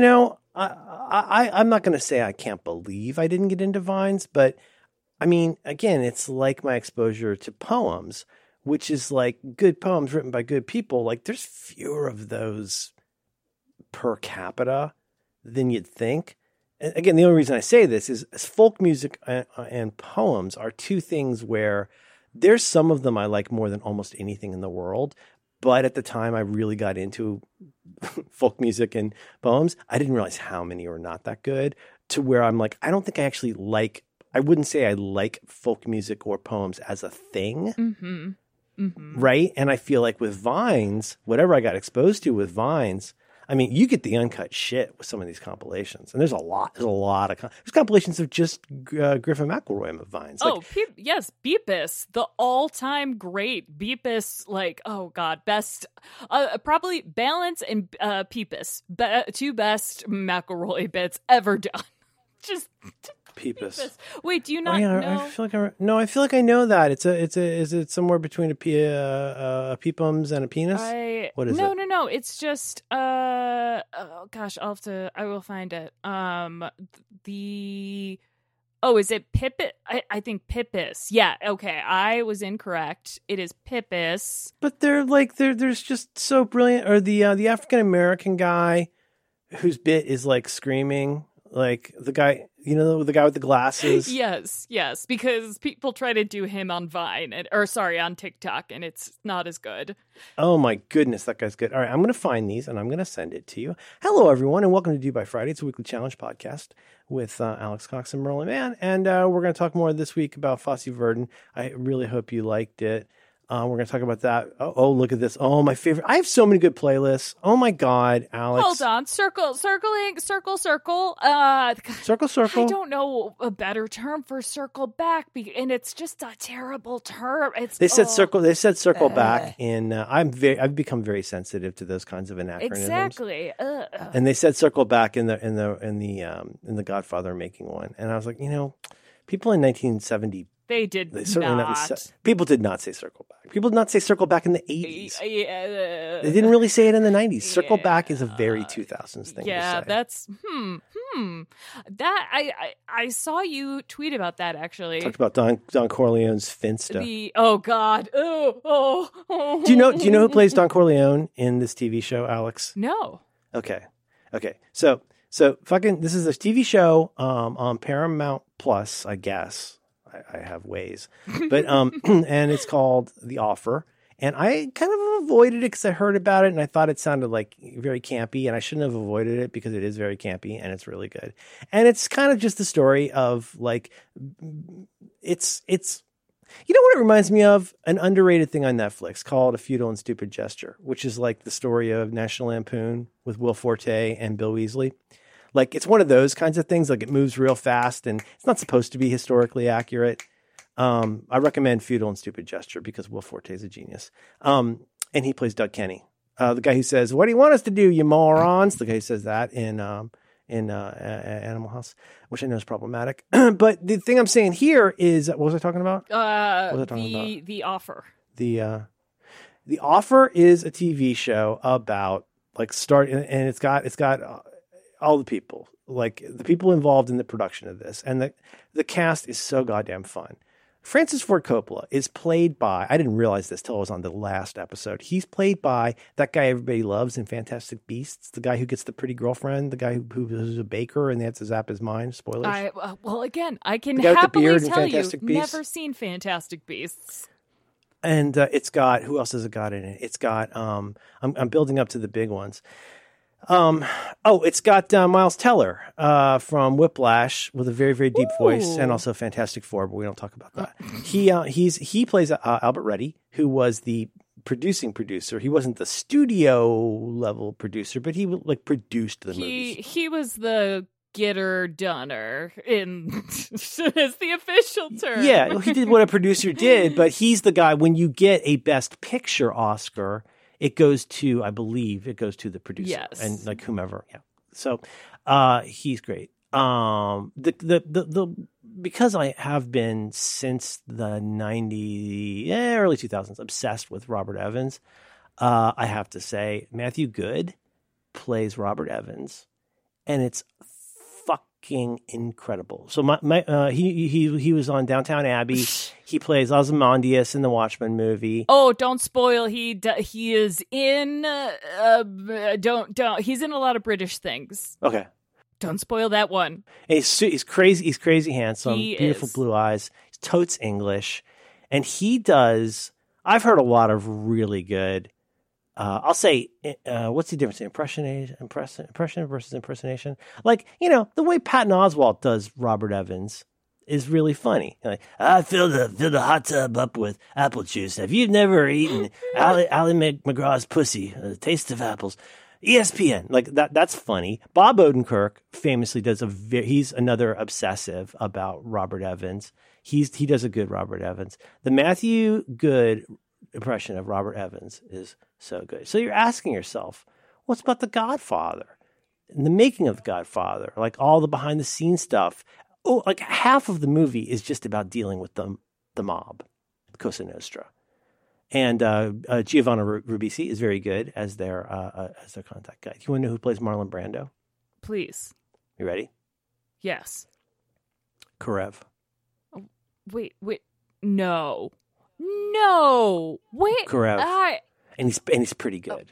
[SPEAKER 2] I'm not going to say I can't believe I didn't get into Vines, but I mean, again, it's like my exposure to poems, which is like good poems written by good people. Like there's fewer of those per capita than you'd think. And again, the only reason I say this is folk music and poems are two things where there's some of them I like more than almost anything in the world. But at the time I really got into folk music and poems, I didn't realize how many were not that good, to where I'm like, I don't think I actually like, I wouldn't say I like folk music or poems as a thing.
[SPEAKER 1] Mm-hmm. Mm-hmm.
[SPEAKER 2] Right. And I feel like with Vines, whatever I got exposed to with Vines, I mean, you get the uncut shit with some of these compilations, and there's a lot of there's compilations of just Griffin McElroy of Vines.
[SPEAKER 1] Oh, yes, Beepus, the all-time great Beepus. Like, oh God, best, probably Balance and Peepus, two best McElroy bits ever done. Just.
[SPEAKER 2] Peepus.
[SPEAKER 1] Wait, do you not know?
[SPEAKER 2] I feel like I know that. Is it somewhere between a peepums and a penis? What is it?
[SPEAKER 1] No. It's just oh gosh, I will find it. Is it Pippet? I think Pippus. Yeah, okay. I was incorrect. It is Pippus.
[SPEAKER 2] But there's just so brilliant. Or the African American guy whose bit is like screaming. Like the guy, the guy with the glasses.
[SPEAKER 1] Yes, because people try to do him on Vine, on TikTok, and it's not as good.
[SPEAKER 2] Oh my goodness, that guy's good. All right, I'm going to find these and I'm going to send it to you. Hello, everyone, and welcome to Do By Friday. It's a weekly challenge podcast with Alex Cox and Merlin Mann, and we're going to talk more this week about Fosse Verdon. I really hope you liked it. We're going to talk about that. Oh, look at this. Oh, my favorite. I have so many good playlists. Oh, my God, Alex.
[SPEAKER 1] Hold on. Circle. Circle.
[SPEAKER 2] Circle.
[SPEAKER 1] I don't know a better term for circle back, and it's just a terrible term.
[SPEAKER 2] They said circle back in. I've become very sensitive to those kinds of anachronisms.
[SPEAKER 1] Exactly.
[SPEAKER 2] And they said circle back in the Godfather making one, and I was like, people in 1970. People did not say circle back. People did not say circle back in the 80s. They didn't really say it in the 90s. Circle back is a very 2000s thing to say.
[SPEAKER 1] That's That I saw you tweet about that actually.
[SPEAKER 2] Talked about Don Corleone's Finsta.
[SPEAKER 1] Oh God. Oh.
[SPEAKER 2] Do you know who plays Don Corleone in this TV show, Alex?
[SPEAKER 1] No.
[SPEAKER 2] Okay. So this is a TV show on Paramount Plus, I guess. I have ways, but and it's called The Offer, and I kind of avoided it because I heard about it and I thought it sounded like very campy, and I shouldn't have avoided it because it is very campy and it's really good, and it's kind of just the story of like it's you know what it reminds me of? An underrated thing on Netflix called A Futile and Stupid Gesture, which is like the story of National Lampoon with Will Forte and Bill Weasley. Like, it's one of those kinds of things. Like, it moves real fast, and it's not supposed to be historically accurate. I recommend Futile and Stupid Gesture because Will Forte is a genius. And he plays Doug Kenny, the guy who says, "What do you want us to do, you morons?" The guy who says that in Animal House, which I know is problematic. But the thing I'm saying here is, what was I talking about?
[SPEAKER 1] The Offer.
[SPEAKER 2] The Offer is a TV show about and it's got all the people, like the people involved in the production of this. And the cast is so goddamn fun. Francis Ford Coppola is played by, I didn't realize this till I was on the last episode. He's played by that guy everybody loves in Fantastic Beasts, the guy who gets the pretty girlfriend, the guy who's a baker and they have to zap his mind. Spoilers.
[SPEAKER 1] I can happily tell you, never seen Fantastic Beasts.
[SPEAKER 2] And it's got, who else has it got in it? It's got, I'm building up to the big ones. It's got Miles Teller from Whiplash with a very, very deep voice, and also Fantastic Four, but we don't talk about that. He plays Albert Reddy, who was the producing producer. He wasn't the studio level producer, but he like produced the movies.
[SPEAKER 1] He was the getter doner is the official term.
[SPEAKER 2] Yeah, he did what a producer did, but he's the guy. When you get a Best Picture Oscar, it goes to, I believe, the producer.
[SPEAKER 1] Yes.
[SPEAKER 2] And like whomever. Yeah. So he's great. Because I have been since the early 2000s obsessed with Robert Evans, I have to say Matthew Good plays Robert Evans, and it's fucking incredible. So he was on Downton Abbey. He plays Ozymandias in the Watchmen movie.
[SPEAKER 1] Oh, don't spoil. He is in he's in a lot of British things.
[SPEAKER 2] Okay.
[SPEAKER 1] Don't spoil that one.
[SPEAKER 2] And he's crazy. He's crazy handsome.
[SPEAKER 1] He
[SPEAKER 2] beautiful
[SPEAKER 1] is.
[SPEAKER 2] Blue eyes. He's totes English, and he does. I've heard a lot of really good. I'll say, what's the difference? Impression versus impersonation. Like, the way Patton Oswalt does Robert Evans is really funny. Like, I filled a hot tub up with apple juice. Have you never eaten Ally McGraw's pussy? The taste of apples. ESPN, like that's funny. Bob Odenkirk famously does he's another obsessive about Robert Evans. He does a good Robert Evans. The Matthew Good impression of Robert Evans is so good. So you're asking yourself, what's about The Godfather and the making of The Godfather? Like all the behind the scenes stuff. Oh, like half of the movie is just about dealing with the mob, Cosa Nostra. And Giovanna Ribisi is very good as their contact guy. Do you want to know who plays Marlon Brando?
[SPEAKER 1] Please.
[SPEAKER 2] You ready?
[SPEAKER 1] Yes.
[SPEAKER 2] Karev.
[SPEAKER 1] Oh, wait. No. Wait.
[SPEAKER 2] Karev. And he's pretty good.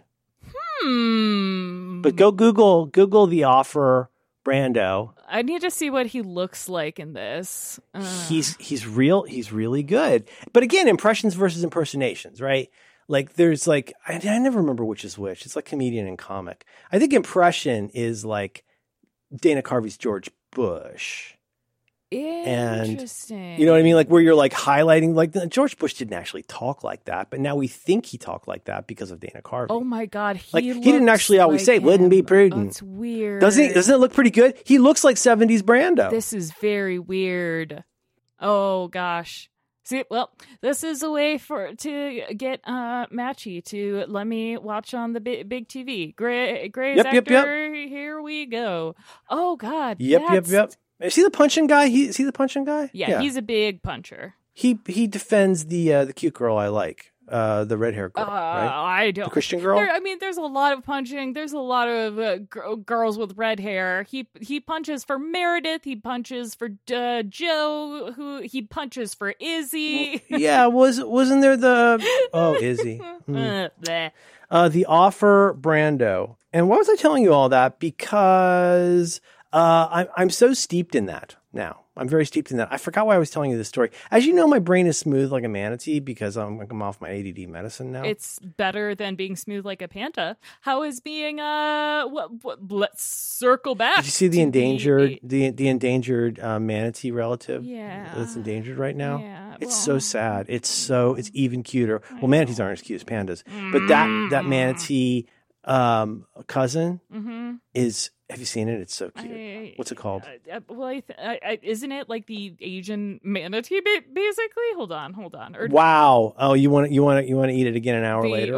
[SPEAKER 1] Hmm.
[SPEAKER 2] But go Google The Offer Brando.
[SPEAKER 1] I need to see what he looks like in this.
[SPEAKER 2] He's really good. But again, impressions versus impersonations, right? Like there's like I never remember which is which. It's like comedian and comic. I think impression is like Dana Carvey's George Bush.
[SPEAKER 1] Interesting.
[SPEAKER 2] And you know what I mean? Like where you're like highlighting, like George Bush didn't actually talk like that, but now we think he talked like that because of Dana Carvey.
[SPEAKER 1] Oh my God.
[SPEAKER 2] He didn't actually always say, wouldn't be prudent.
[SPEAKER 1] That's weird.
[SPEAKER 2] Doesn't it look pretty good? He looks like 70s Brando.
[SPEAKER 1] This is very weird. Oh gosh. See, well, this is a way to get Matchy to let me watch on the big TV. Grey's actor, here we go. Oh God.
[SPEAKER 2] Yep. Is he the punching guy? Is he the punching guy?
[SPEAKER 1] Yeah, he's a big puncher.
[SPEAKER 2] He defends the cute girl I like, the red hair girl, right?
[SPEAKER 1] I don't.
[SPEAKER 2] The Christian girl.
[SPEAKER 1] There's a lot of punching. There's a lot of girls with red hair. He punches for Meredith. He punches for Joe. He punches for Izzy.
[SPEAKER 2] Yeah, wasn't there the Izzy? The Offer Brando. And why was I telling you all that? Because I'm so steeped in that now. I'm very steeped in that. I forgot why I was telling you this story. As you know, my brain is smooth like a manatee because I'm off my ADD medicine now.
[SPEAKER 1] It's better than being smooth like a panda. How is being let's circle back.
[SPEAKER 2] Did you see the endangered manatee relative?
[SPEAKER 1] Yeah,
[SPEAKER 2] that's endangered right now.
[SPEAKER 1] Yeah,
[SPEAKER 2] it's so sad. It's even cuter. Well, manatees aren't as cute as pandas, but that manatee cousin is. Have you seen it? It's so cute. What's it called?
[SPEAKER 1] Well, isn't it like the Asian manatee? Basically, hold on.
[SPEAKER 2] Wow. Oh, you want to eat it again an hour later?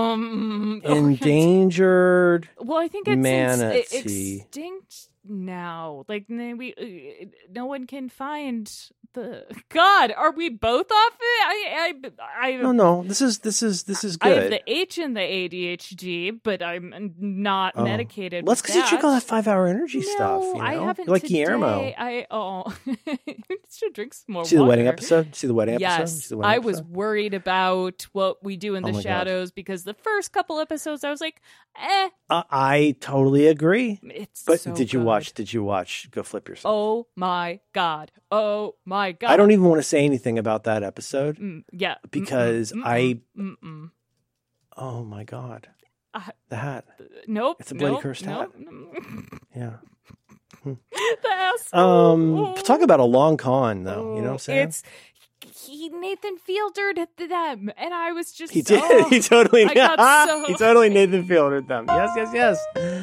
[SPEAKER 2] Endangered.
[SPEAKER 1] Well, I think it's
[SPEAKER 2] manatee.
[SPEAKER 1] Extinct now. Like no one can find the. God, are we both off it? I
[SPEAKER 2] No. This is good.
[SPEAKER 1] I have the H in the ADHD, but I'm not medicated.
[SPEAKER 2] Well, that's because you drink all that 5-hour energy stuff. You know?
[SPEAKER 1] I haven't.
[SPEAKER 2] You're like
[SPEAKER 1] today.
[SPEAKER 2] Guillermo.
[SPEAKER 1] Should drink some more.
[SPEAKER 2] See
[SPEAKER 1] water.
[SPEAKER 2] the wedding episode?
[SPEAKER 1] Yes, I was worried about what we do in the shadows because the first couple episodes I was like,
[SPEAKER 2] I totally agree.
[SPEAKER 1] But
[SPEAKER 2] so did you watch Go Flip Yourself?
[SPEAKER 1] Oh my god! I
[SPEAKER 2] don't even want to say anything about that episode.
[SPEAKER 1] Yeah,
[SPEAKER 2] because oh my god, the hat.
[SPEAKER 1] Nope.
[SPEAKER 2] It's a bloody cursed hat. Yeah.
[SPEAKER 1] The asshole.
[SPEAKER 2] Talk about a long con, though. You know what I'm saying?
[SPEAKER 1] Nathan Fieldered them, and I was just
[SPEAKER 2] he did. He totally
[SPEAKER 1] I got so
[SPEAKER 2] he totally Nathan Fieldered them. Yes.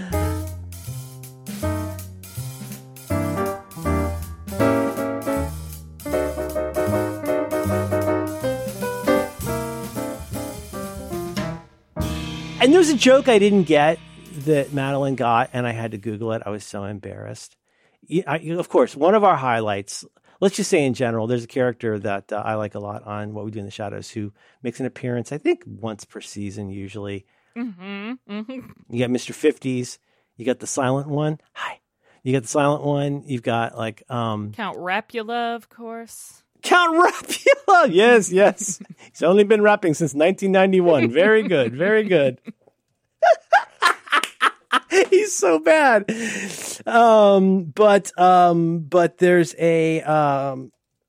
[SPEAKER 2] And there's a joke I didn't get that Madeline got, and I had to Google it. I was so embarrassed. Of course, one of our highlights, let's just say in general, there's a character that I like a lot on What We Do in the Shadows who makes an appearance, I think, once per season usually. You got Mr. 50s. You got the silent one. Hi. You got the silent one. You've got like...
[SPEAKER 1] Count Rapula, of course.
[SPEAKER 2] Count Rapula! Yes. He's only been rapping since 1991. Very good. He's so bad. But there's a, why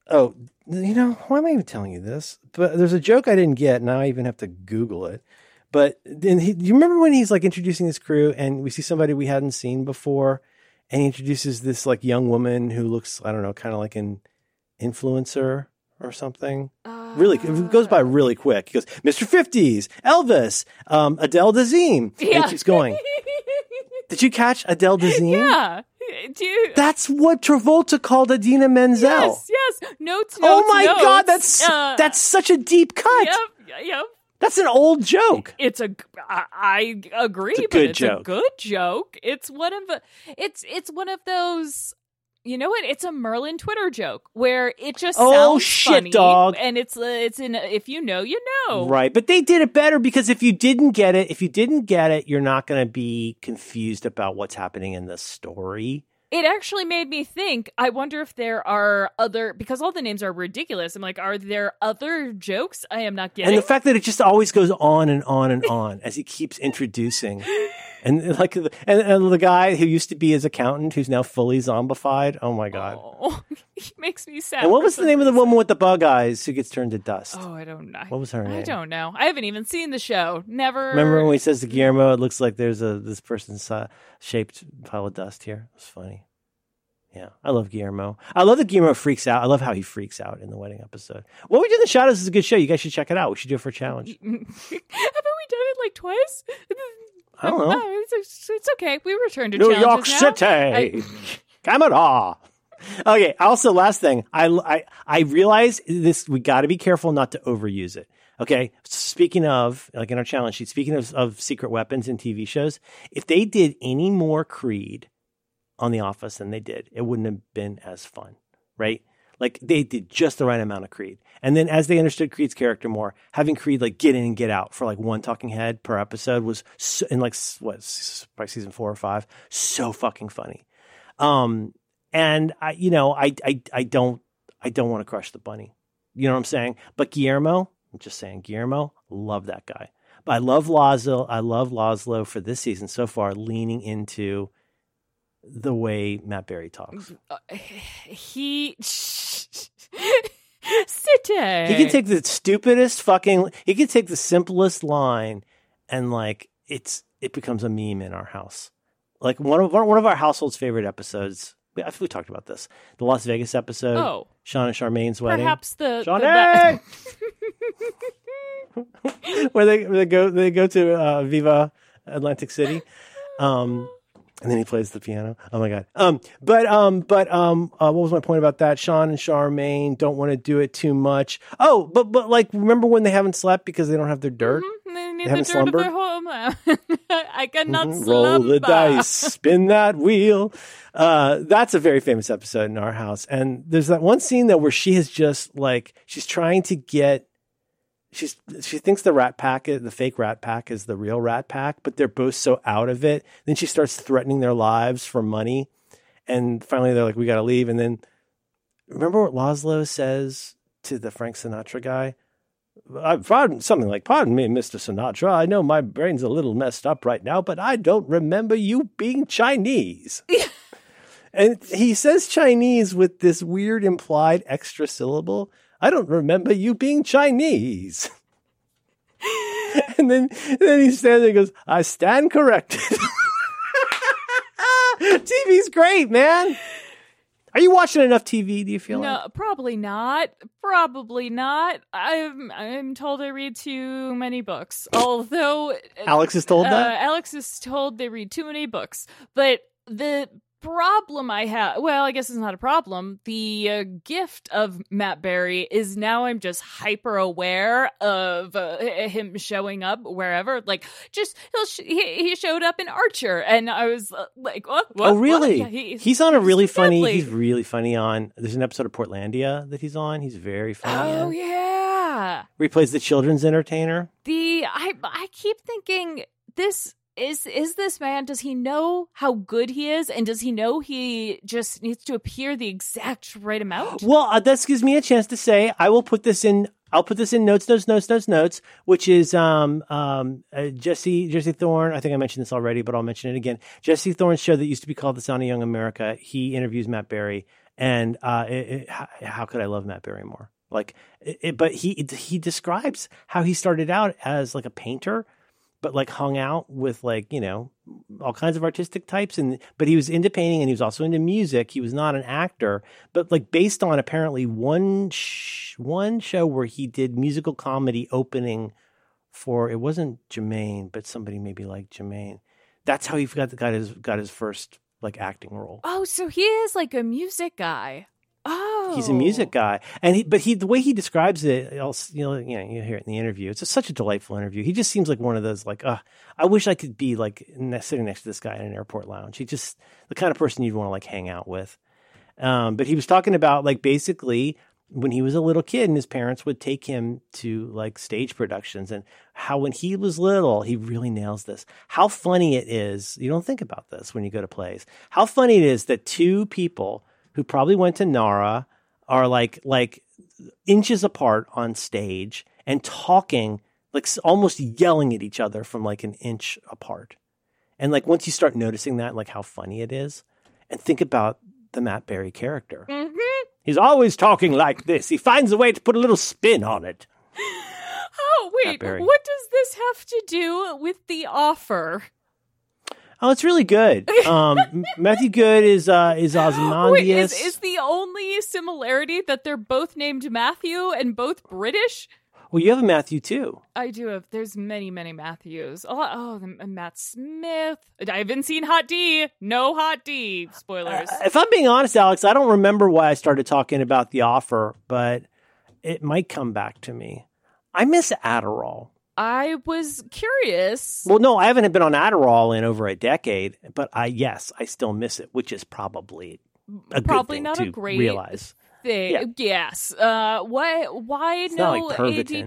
[SPEAKER 2] am I even telling you this? But there's a joke I didn't get. Now I even have to Google it. But then you remember when he's like introducing his crew and we see somebody we hadn't seen before and he introduces this like young woman who looks, I don't know, kind of like an influencer or something. Really, it goes by really quick. He goes, Mr. 50s, Elvis, Adele Dazeem. Yeah. And it keeps going. Did you catch Adele Dazeem?
[SPEAKER 1] Yeah.
[SPEAKER 2] That's what Travolta called Idina Menzel.
[SPEAKER 1] Yes. Notes.
[SPEAKER 2] Oh my God, that's such a deep cut.
[SPEAKER 1] Yep.
[SPEAKER 2] That's an old joke.
[SPEAKER 1] I agree,
[SPEAKER 2] it's a
[SPEAKER 1] but it's
[SPEAKER 2] joke.
[SPEAKER 1] A good joke. It's one of those. You know what? It's a Merlin Twitter joke where it just sounds funny,
[SPEAKER 2] dog.
[SPEAKER 1] And it's in if you know, you know.
[SPEAKER 2] Right, but they did it better because if you didn't get it, you're not going to be confused about what's happening in the story.
[SPEAKER 1] It actually made me think, I wonder if there are other, because all the names are ridiculous. I'm like, are there other jokes I am not getting?
[SPEAKER 2] And the fact that it just always goes on and on and on as he keeps introducing. And like, and the guy who used to be his accountant, who's now fully zombified. Oh my God.
[SPEAKER 1] Oh, he makes me sad.
[SPEAKER 2] And what was the name of the woman with the bug eyes who gets turned to dust?
[SPEAKER 1] Oh, I don't know.
[SPEAKER 2] What was her name?
[SPEAKER 1] I don't know. I haven't even seen the show. Never.
[SPEAKER 2] Remember when he says to Guillermo, it looks like there's this person's shaped pile of dust here. It was funny. Yeah, I love Guillermo. I love that Guillermo freaks out. I love how he freaks out in the wedding episode. What We Do in the Shadows is a good show. You guys should check it out. We should do it for a challenge.
[SPEAKER 1] Haven't we done it like twice?
[SPEAKER 2] I don't know.
[SPEAKER 1] It's okay. We returned to
[SPEAKER 2] New
[SPEAKER 1] challenges
[SPEAKER 2] York
[SPEAKER 1] now.
[SPEAKER 2] City. Canada. Okay. Also, last thing, I realize this. We got to be careful not to overuse it. Okay. Speaking of, like in our challenge sheet, speaking of secret weapons in TV shows, if they did any more Creed on The Office than they did, it wouldn't have been as fun, right? Like they did just the right amount of Creed. And then as they understood Creed's character more, having Creed like get in and get out for like one talking head per episode was in like probably season 4 or 5, so fucking funny. And I don't want to crush the bunny. You know what I'm saying? But Guillermo, I'm just saying, Guillermo, love that guy. But I love Laszlo for this season so far, leaning into the way Matt Berry talks.
[SPEAKER 1] He
[SPEAKER 2] can take the stupidest he can take the simplest line and like it becomes a meme in our house. Like one of our household's favorite episodes. We talked about this. The Las Vegas episode.
[SPEAKER 1] Oh.
[SPEAKER 2] Sean and Charmaine's wedding.
[SPEAKER 1] Perhaps
[SPEAKER 2] Shawnee! Where they go to Viva Atlantic City. And then he plays the piano. Oh my God. But what was my point about that? Sean and Charmaine don't want to do it too much. Oh, but like, remember when they haven't slept because they don't have their dirt?
[SPEAKER 1] Mm-hmm. They need
[SPEAKER 2] They haven't
[SPEAKER 1] the dirt
[SPEAKER 2] slumbered?
[SPEAKER 1] of their home. I cannot slumber.
[SPEAKER 2] Roll the dice, spin that wheel. That's a very famous episode in our house. And there's that one scene though where she is just like, she's trying to get, she thinks the fake Rat Pack is the real Rat Pack, but they're both so out of it. Then she starts threatening their lives for money. And finally they're like, we got to leave. And then remember what Laszlo says to the Frank Sinatra guy? Something like, pardon me, Mr. Sinatra. I know my brain's a little messed up right now, but I don't remember you being Chinese. And he says Chinese with this weird implied extra syllable. I don't remember you being Chinese. and then he stands there and goes, I stand corrected. TV's great, man. Are you watching enough TV? Do you feel
[SPEAKER 1] No,
[SPEAKER 2] like?
[SPEAKER 1] probably not. Probably not. I'm told I read too many books. Although
[SPEAKER 2] Alex is told that?
[SPEAKER 1] Alex is told they read too many books. But the problem I have, well, I guess it's not a problem. The gift of Matt Berry is now I'm just hyper aware of him showing up wherever. Like, just he showed up in Archer, and I was like, what?
[SPEAKER 2] Oh, really?
[SPEAKER 1] What? Yeah,
[SPEAKER 2] he's on a really funny.
[SPEAKER 1] deadly.
[SPEAKER 2] He's really funny on. There's an episode of Portlandia that he's on. He's very funny.
[SPEAKER 1] Oh
[SPEAKER 2] in,
[SPEAKER 1] yeah.
[SPEAKER 2] where he plays the children's entertainer.
[SPEAKER 1] I keep thinking this. Is this man, does he know how good he is, and does he know he just needs to appear the exact right amount?
[SPEAKER 2] Well, this gives me a chance to say I'll put this in notes, which is Jesse Thorne. I think I mentioned this already, but I'll mention it again. Jesse Thorne's show that used to be called The Sound of Young America. He interviews Matt Berry, and how could I love Matt Berry more? Like, but he describes how he started out as like a painter, but like hung out with like, you know, all kinds of artistic types. But he was into painting and he was also into music. He was not an actor, but like based on apparently one show where he did musical comedy opening for, it wasn't Jermaine, but somebody maybe like Jermaine. That's how he got his first like acting role.
[SPEAKER 1] Oh, so he is like a music guy. Oh,
[SPEAKER 2] he's a music guy, and the way he describes it, you hear it in the interview. It's such a delightful interview. He just seems like one of those like, I wish I could be like sitting next to this guy in an airport lounge. He's just the kind of person you'd want to like hang out with. But he was talking about like basically when he was a little kid and his parents would take him to like stage productions, and how when he was little, he really nails this. How funny it is. You don't think about this when you go to plays. How funny it is that two people who probably went to NARA are like inches apart on stage and talking, like almost yelling at each other from like an inch apart. And like once you start noticing that, like how funny it is, and think about the Matt Berry character.
[SPEAKER 1] Mm-hmm.
[SPEAKER 2] He's always talking like this. He finds a way to put a little spin on it.
[SPEAKER 1] Oh, wait, what does this have to do with The Offer?
[SPEAKER 2] Oh, it's really good. Matthew Good is Ozymandias.
[SPEAKER 1] Wait, is the only similarity that they're both named Matthew and both British?
[SPEAKER 2] Well, you have a Matthew too.
[SPEAKER 1] I do have. There's many Matthews. Matt Smith. I haven't seen Hot D. No Hot D. Spoilers.
[SPEAKER 2] If I'm being honest, Alex, I don't remember why I started talking about The Offer, but it might come back to me. I miss Adderall.
[SPEAKER 1] I was curious.
[SPEAKER 2] Well, no, I haven't been on Adderall in over a decade, but I still miss it, which is probably a good thing
[SPEAKER 1] not
[SPEAKER 2] to
[SPEAKER 1] a great
[SPEAKER 2] realize.
[SPEAKER 1] Thing. Yeah. Yes. Why
[SPEAKER 2] it's
[SPEAKER 1] no
[SPEAKER 2] like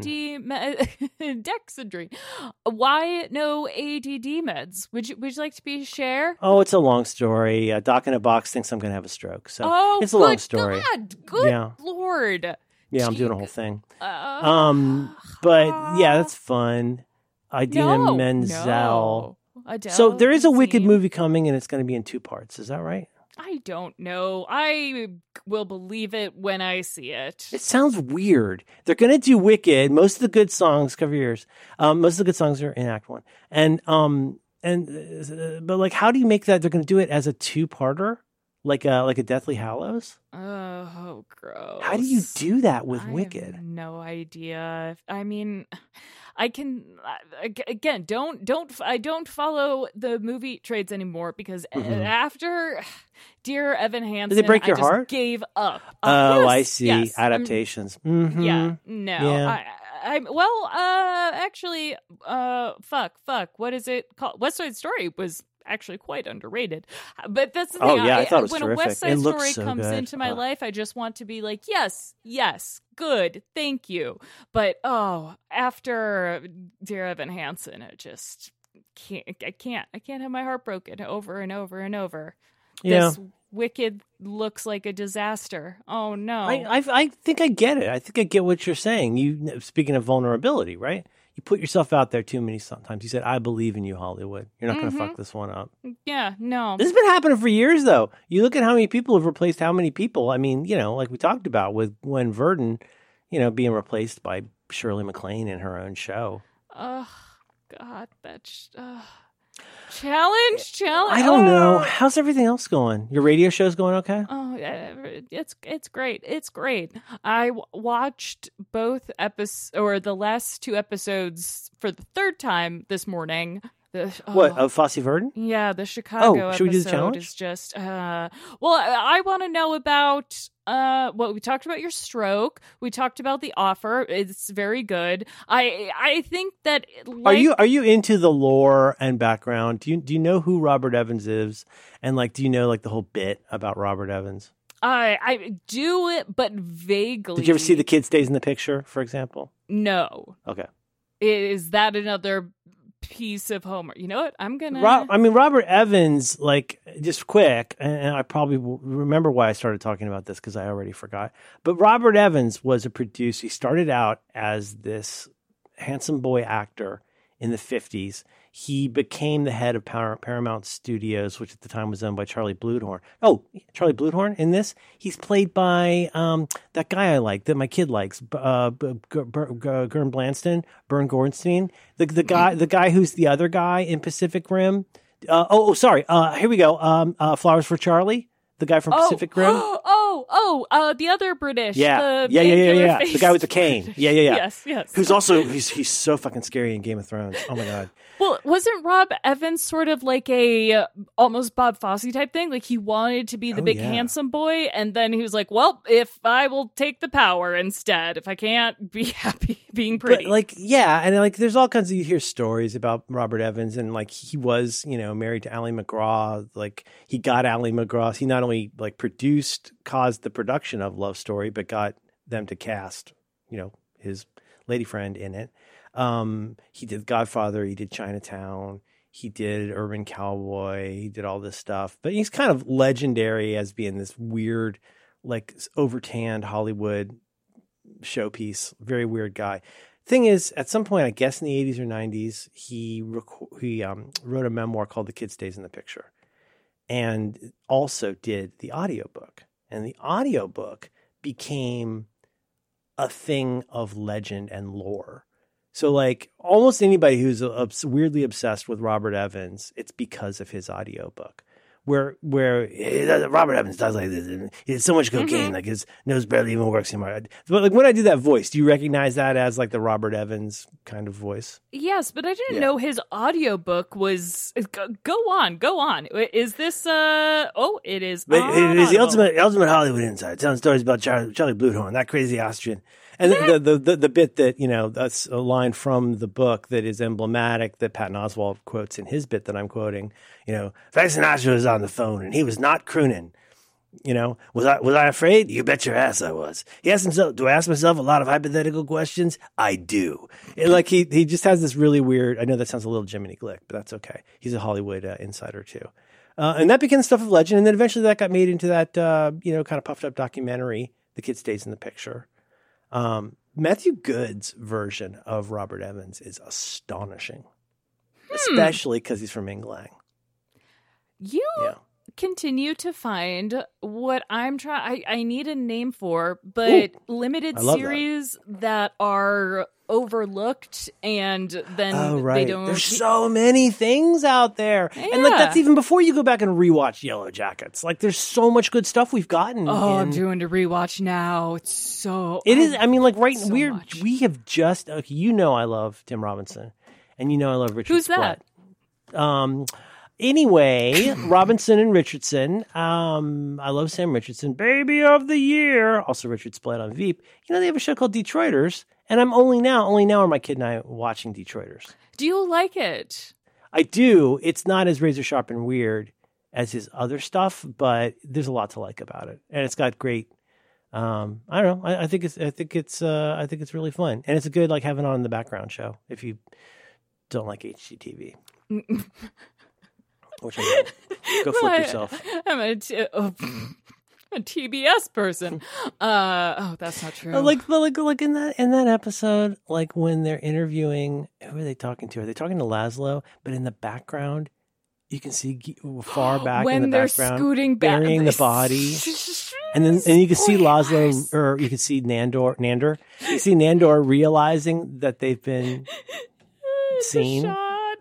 [SPEAKER 1] ADD Dexedrine? Why no ADD meds? Would you like to share?
[SPEAKER 2] Oh, it's a long story. Doc in a Box thinks I'm going to have a stroke, so it's a long story.
[SPEAKER 1] Good Lord.
[SPEAKER 2] Yeah, I'm doing a whole thing. But yeah, that's fun. Idina Menzel.
[SPEAKER 1] Adele,
[SPEAKER 2] so there is a Wicked movie coming, and it's going to be in 2 parts. Is that right?
[SPEAKER 1] I don't know. I will believe it when I see it.
[SPEAKER 2] It sounds weird. They're going to do Wicked. Most of the good songs, cover your ears. Most of the good songs are in Act 1. But like, how do you make that? They're going to do it as a 2-parter, like a Deathly Hallows.
[SPEAKER 1] Oh, gross!
[SPEAKER 2] How do you do that with Wicked?
[SPEAKER 1] I have no idea. I mean, I can again. I don't follow the movie trades anymore because after Dear Evan Hansen,
[SPEAKER 2] did they break your heart?
[SPEAKER 1] Gave up.
[SPEAKER 2] Oh,
[SPEAKER 1] yes,
[SPEAKER 2] I see.
[SPEAKER 1] yes.
[SPEAKER 2] Adaptations.
[SPEAKER 1] Yeah, no.
[SPEAKER 2] Yeah.
[SPEAKER 1] Actually, fuck. What is it called? West Side Story was actually quite underrated, but that's the thing.
[SPEAKER 2] Oh yeah, I thought it was
[SPEAKER 1] when
[SPEAKER 2] terrific.
[SPEAKER 1] A West Side Story
[SPEAKER 2] so
[SPEAKER 1] comes
[SPEAKER 2] good.
[SPEAKER 1] into my life, I just want to be like, yes, good, thank you. But after Dear Evan Hansen, I just can't. I can't have my heart broken over and over and over.
[SPEAKER 2] Yeah.
[SPEAKER 1] This Wicked looks like a disaster. Oh no.
[SPEAKER 2] I think I get it. I think I get what you're saying. You, speaking of vulnerability, right? You put yourself out there too many sometimes. You said, I believe in you, Hollywood. You're not going to fuck this one up.
[SPEAKER 1] Yeah, no.
[SPEAKER 2] This has been happening for years, though. You look at how many people have replaced how many people. I mean, like we talked about with Gwen Verdon, being replaced by Shirley MacLaine in her own show.
[SPEAKER 1] Oh, God, that's... Challenge.
[SPEAKER 2] I don't know. How's everything else going? Your radio show's going okay?
[SPEAKER 1] Oh, it's great. It's great. I watched both episodes, or the last two episodes, for the third time this morning.
[SPEAKER 2] What, of Fosse Verdon?
[SPEAKER 1] Yeah, the Chicago
[SPEAKER 2] should we do the
[SPEAKER 1] episode
[SPEAKER 2] challenge?
[SPEAKER 1] is just well, I want to know about we talked about your stroke. We talked about The Offer. It's very good. I think that, like,
[SPEAKER 2] are you into the lore and background? Do you know who Robert Evans is? And like, do you know like the whole bit about Robert Evans?
[SPEAKER 1] I do it, but vaguely.
[SPEAKER 2] Did you ever see The Kid Stays in the Picture, for example?
[SPEAKER 1] No.
[SPEAKER 2] Okay.
[SPEAKER 1] Is that another piece of homework? You know what? I'm gonna.
[SPEAKER 2] Robert Evans, like, just quick, and I probably will remember why I started talking about this because I already forgot. But Robert Evans was a producer. He started out as this handsome boy actor in the 50s. He became the head of Paramount Studios, which at the time was owned by Charlie Bluhdorn. Oh, Charlie Bluhdorn in this? He's played by that guy I like, that my kid likes, Gern Blanston, Bern Gorenstein, the guy who's the other guy in Pacific Rim. Sorry. Here we go. Flowers for Charlie, the guy from Pacific Rim.
[SPEAKER 1] The other British.
[SPEAKER 2] Yeah. The guy with the cane. Yeah.
[SPEAKER 1] Yes.
[SPEAKER 2] Who's also, he's so fucking scary in Game of Thrones. Oh my God.
[SPEAKER 1] Well, wasn't Rob Evans sort of like a almost Bob Fosse type thing? Like, he wanted to be the big handsome boy, and then he was like, well, if I will take the power instead, if I can't be happy being pretty.
[SPEAKER 2] But like, yeah, and like there's all kinds of, you hear stories about Robert Evans, and like he was, married to Ally McGraw. Like, he got Ally McGraw. He not only like caused the production of Love Story, but got them to cast, his lady friend in it. He did Godfather, he did Chinatown, he did Urban Cowboy, he did all this stuff. But he's kind of legendary as being this weird, like, over-tanned Hollywood showpiece, very weird guy. Thing is, at some point, I guess in the 80s or 90s, he wrote a memoir called The Kid Stays in the Picture, and also did the audiobook. And the audiobook became a thing of legend and lore. So, like, almost anybody who's weirdly obsessed with Robert Evans, it's because of his audiobook. Where Robert Evans does like this, and he has so much cocaine, like his nose barely even works anymore. But like, when I do that voice, do you recognize that as like the Robert Evans kind of voice?
[SPEAKER 1] Yes, but I didn't know his audiobook was. Go on. Is this? It is.
[SPEAKER 2] But it is the ultimate Hollywood insight, telling stories about Charlie Bluhdorn, that crazy Austrian. And the bit that, that's a line from the book that is emblematic that Patton Oswalt quotes in his bit that I'm quoting, Frank Sinatra was on the phone and he was not crooning. Was I afraid? You bet your ass I was. He asked himself, do I ask myself a lot of hypothetical questions? I do. And like, he just has this really weird, I know that sounds a little Jiminy Glick, but that's okay. He's a Hollywood insider too. And that became stuff of legend. And then eventually that got made into that, kind of puffed up documentary, The Kid Stays in the Picture. Matthew Good's version of Robert Evans is astonishing, especially because he's from England.
[SPEAKER 1] Continue to find what I'm trying. I need a name for, but limited series that are overlooked, and then they don't.
[SPEAKER 2] There's so many things out there, and like that's even before you go back and rewatch Yellow Jackets. Like, there's so much good stuff we've gotten.
[SPEAKER 1] I'm doing to rewatch now. It is.
[SPEAKER 2] I mean, like,
[SPEAKER 1] so
[SPEAKER 2] we have just. Okay, I love Tim Robinson, and I love Richard.
[SPEAKER 1] Who's
[SPEAKER 2] Splett.
[SPEAKER 1] that?
[SPEAKER 2] Anyway, Robinson and Richardson. I love Sam Richardson, Baby of the Year. Also Richard Splett on Veep. They have a show called Detroiters, and I'm only now are my kid and I watching Detroiters.
[SPEAKER 1] Do you like it?
[SPEAKER 2] I do. It's not as razor sharp and weird as his other stuff, but there's a lot to like about it, and it's got great. I don't know. I think it's really fun, and it's a good, like, having on in the background show if you don't like HGTV. Which I don't. Go flip yourself.
[SPEAKER 1] I'm a TBS person. That's not true.
[SPEAKER 2] Like in that episode, like when they're interviewing, who are they talking to? Are they talking to Laszlo? But in the background, you can see far back
[SPEAKER 1] when
[SPEAKER 2] in the
[SPEAKER 1] they're
[SPEAKER 2] background,
[SPEAKER 1] scooting back,
[SPEAKER 2] burying the body. And you can see Laszlo, or you can see Nandor. You see Nandor realizing that they've been seen.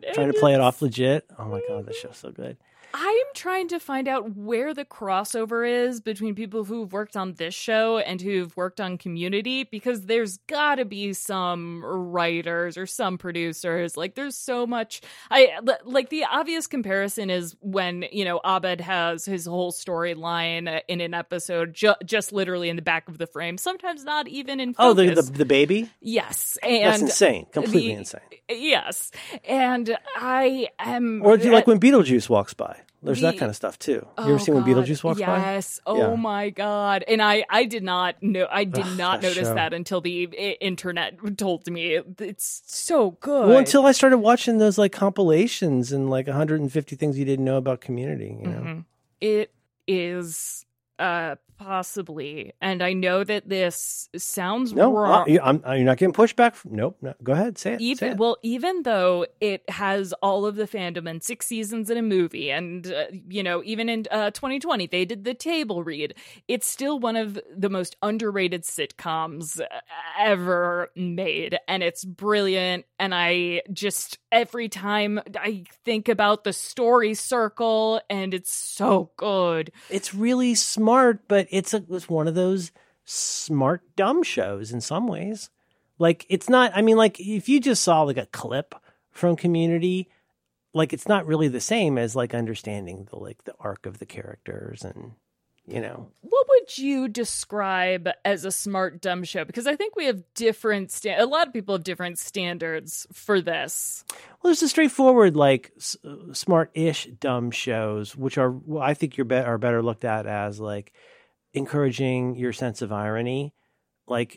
[SPEAKER 2] Trying to play it off legit. Oh my God, that show's so good.
[SPEAKER 1] I am trying to find out where the crossover is between people who've worked on this show and who've worked on Community, because there's got to be some writers or some producers. Like, there's so much. Like, the obvious comparison is when, you know, Abed has his whole storyline in an episode, just literally in the back of the frame, sometimes not even in focus.
[SPEAKER 2] Oh, the baby?
[SPEAKER 1] Yes. And
[SPEAKER 2] that's insane. Completely insane.
[SPEAKER 1] Yes. And I am...
[SPEAKER 2] Or do you like when Beetlejuice walks by? There's that kind of stuff too. You ever seen when Beetlejuice walks by?
[SPEAKER 1] Yes. Oh my God. And I did not know. I did not notice that until the internet told me. It's so good.
[SPEAKER 2] Well, until I started watching those like compilations and like 150 things you didn't know about Community. You know,
[SPEAKER 1] it is possibly, and I know that this sounds wrong.
[SPEAKER 2] You're not getting pushback. Nope. No, go ahead. Say it. Say it.
[SPEAKER 1] Well, even though it has all of the fandom and 6 seasons in a movie, and you know, even in 2020 they did the table read, it's still one of the most underrated sitcoms ever made, and it's brilliant. And I just, every time I think about the story circle, and it's so good.
[SPEAKER 2] It's really smart, but it's one of those smart dumb shows in some ways. Like, it's not, I mean, like, if you just saw like a clip from Community, like, it's not really the same as like understanding the arc of the characters and, you know.
[SPEAKER 1] What would you describe as a smart dumb show? Because I think we have different a lot of people have different standards for this.
[SPEAKER 2] Well, there's a straightforward, like, smart-ish dumb shows, which are, well, I think are better looked at as like encouraging your sense of irony, like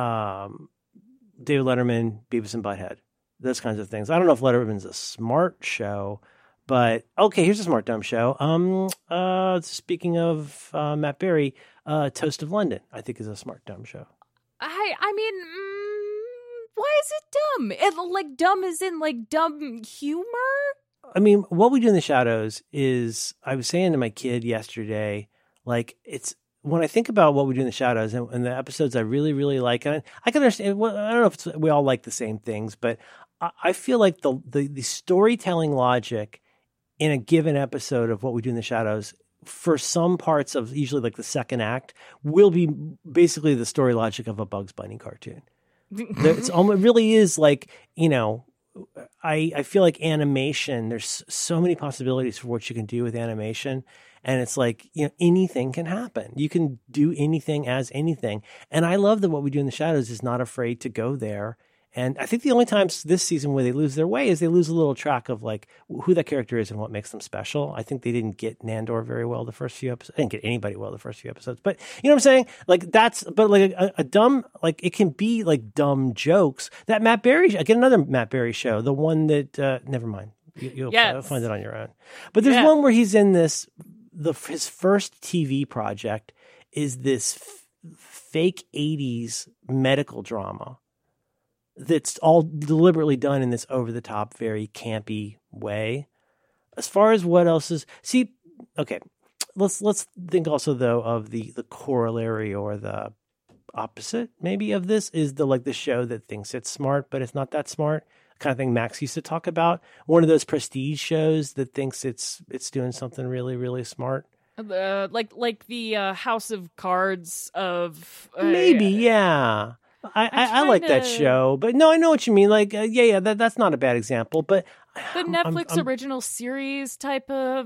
[SPEAKER 2] David Letterman, Beavis and Butthead, those kinds of things. I don't know if Letterman's a smart show, but okay, here's a smart dumb show. Speaking of Matt Berry, Toast of London, I think is a smart dumb show.
[SPEAKER 1] I mean, why is it dumb? Like, dumb as in like dumb humor?
[SPEAKER 2] I mean, What We Do in the Shadows is, I was saying to my kid yesterday, like, it's, when I think about What We Do in the Shadows and the episodes I really, really like, and I can understand, well, I don't know if we all like the same things, but I feel like the storytelling logic in a given episode of What We Do in the Shadows, for some parts of usually like the second act, will be basically the story logic of a Bugs Bunny cartoon. It really is like, you know, I feel like animation, there's so many possibilities for what you can do with animation. And it's like, you know, anything can happen. You can do anything as anything. And I love that What We Do in the Shadows is not afraid to go there. And I think the only times this season where they lose their way is they lose a little track of like who that character is and what makes them special. I think they didn't get Nandor very well the first few episodes. They didn't get anybody well the first few episodes. But you know what I'm saying? Like, that's, but like a dumb, like, it can be like dumb jokes. That Matt Berry, again, another Matt Berry show, the one that, never mind. You'll find it on your own. But there's one where he's in this, his first TV project is this fake 80s medical drama that's all deliberately done in this over-the-top, very campy way. As far as what else is... See, okay, let's think also, though, of the corollary or the opposite, maybe, of this is the show that thinks it's smart, but it's not that smart. Kind of thing Max used to talk about. One of those prestige shows that thinks it's doing something really, really smart.
[SPEAKER 1] Like the House of Cards of...
[SPEAKER 2] maybe, yeah. I like that show, but no, I know what you mean. Like, that's not a bad example, but
[SPEAKER 1] the Netflix original series type of.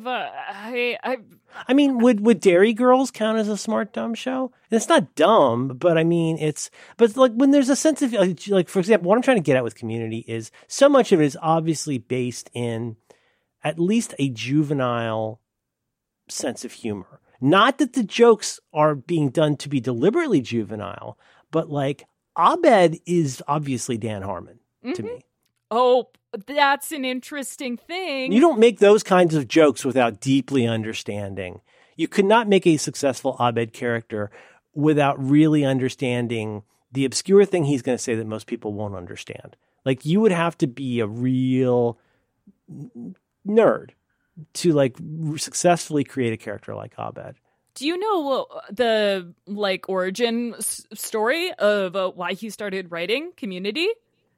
[SPEAKER 1] I
[SPEAKER 2] mean, would Dairy Girls count as a smart dumb show? It's not dumb, but I mean, but like when there's a sense of like, for example, what I'm trying to get at with Community is so much of it is obviously based in at least a juvenile sense of humor. Not that the jokes are being done to be deliberately juvenile, but like. Abed is obviously Dan Harmon to me.
[SPEAKER 1] Oh, that's an interesting thing.
[SPEAKER 2] You don't make those kinds of jokes without deeply understanding. You could not make a successful Abed character without really understanding the obscure thing he's going to say that most people won't understand. Like, you would have to be a real nerd to like successfully create a character like Abed.
[SPEAKER 1] Do you know the origin story of why he started writing Community?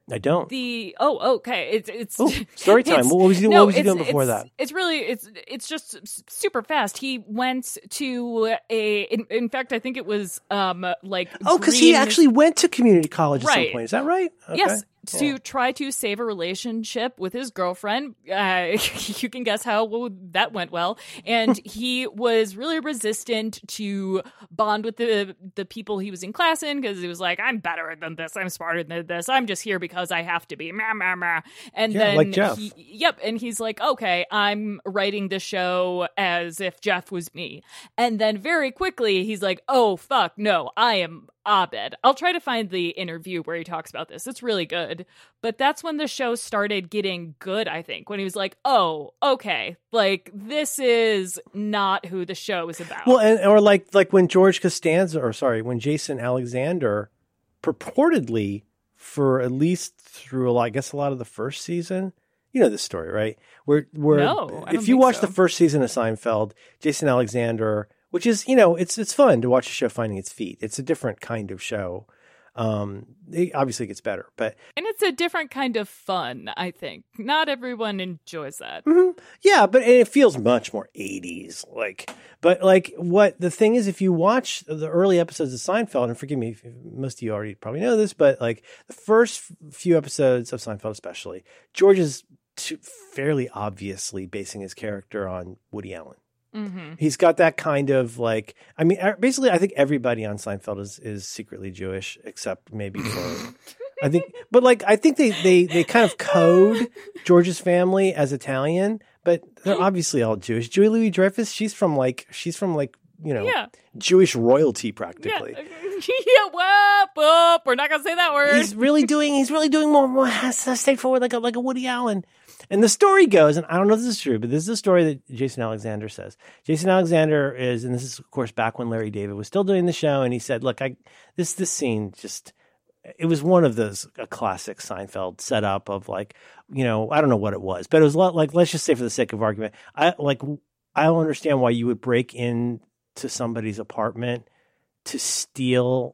[SPEAKER 2] I don't.
[SPEAKER 1] Okay. It's
[SPEAKER 2] story time. What was he doing before that?
[SPEAKER 1] It's really it's just super fast. He went to in fact, I think it was
[SPEAKER 2] because he actually went to community college at some point. Is that right? Okay.
[SPEAKER 1] Yes. To try to save a relationship with his girlfriend. You can guess how that went well. And he was really resistant to bond with the people he was in class in, because he was like, I'm better than this. I'm smarter than this. I'm just here because I have to be. And then
[SPEAKER 2] like Jeff.
[SPEAKER 1] And he's like, okay, I'm writing the show as if Jeff was me. And then very quickly he's like, oh, fuck, no, I am Abed. I'll try to find the interview where he talks about this. It's really good. But that's when the show started getting good, I think, when he was like, oh, okay, like, this is not who the show is about.
[SPEAKER 2] Well, or like when when Jason Alexander purportedly, for at least through, I guess, a lot of the first season, you know this story, right? Where
[SPEAKER 1] no,
[SPEAKER 2] if you watch the first season of Seinfeld, Jason Alexander, which is, it's fun to watch a show finding its feet. It's a different kind of show. It obviously gets better, and
[SPEAKER 1] it's a different kind of fun, I think. Not everyone enjoys that.
[SPEAKER 2] Mm-hmm. Yeah, but it feels much more 80s. What the thing is, if you watch the early episodes of Seinfeld, and forgive me, most of you already probably know this, but the first few episodes of Seinfeld, especially, George is fairly obviously basing his character on Woody Allen.
[SPEAKER 1] Mm-hmm.
[SPEAKER 2] He's got that kind of basically, I think everybody on Seinfeld is secretly Jewish, except maybe for, I think they kind of code George's family as Italian, but they're obviously all Jewish. Julie Louis-Dreyfus, she's from Jewish royalty practically.
[SPEAKER 1] Yeah, we're not gonna say that word.
[SPEAKER 2] He's really doing more straightforward, like a Woody Allen. And the story goes, and I don't know if this is true, but this is a story that Jason Alexander says. Jason Alexander and this is, of course, back when Larry David was still doing the show, and he said, look, this scene just, it was one of those, a classic Seinfeld setup of I don't know what it was, but it was let's just say for the sake of argument, I don't understand why you would break into somebody's apartment to steal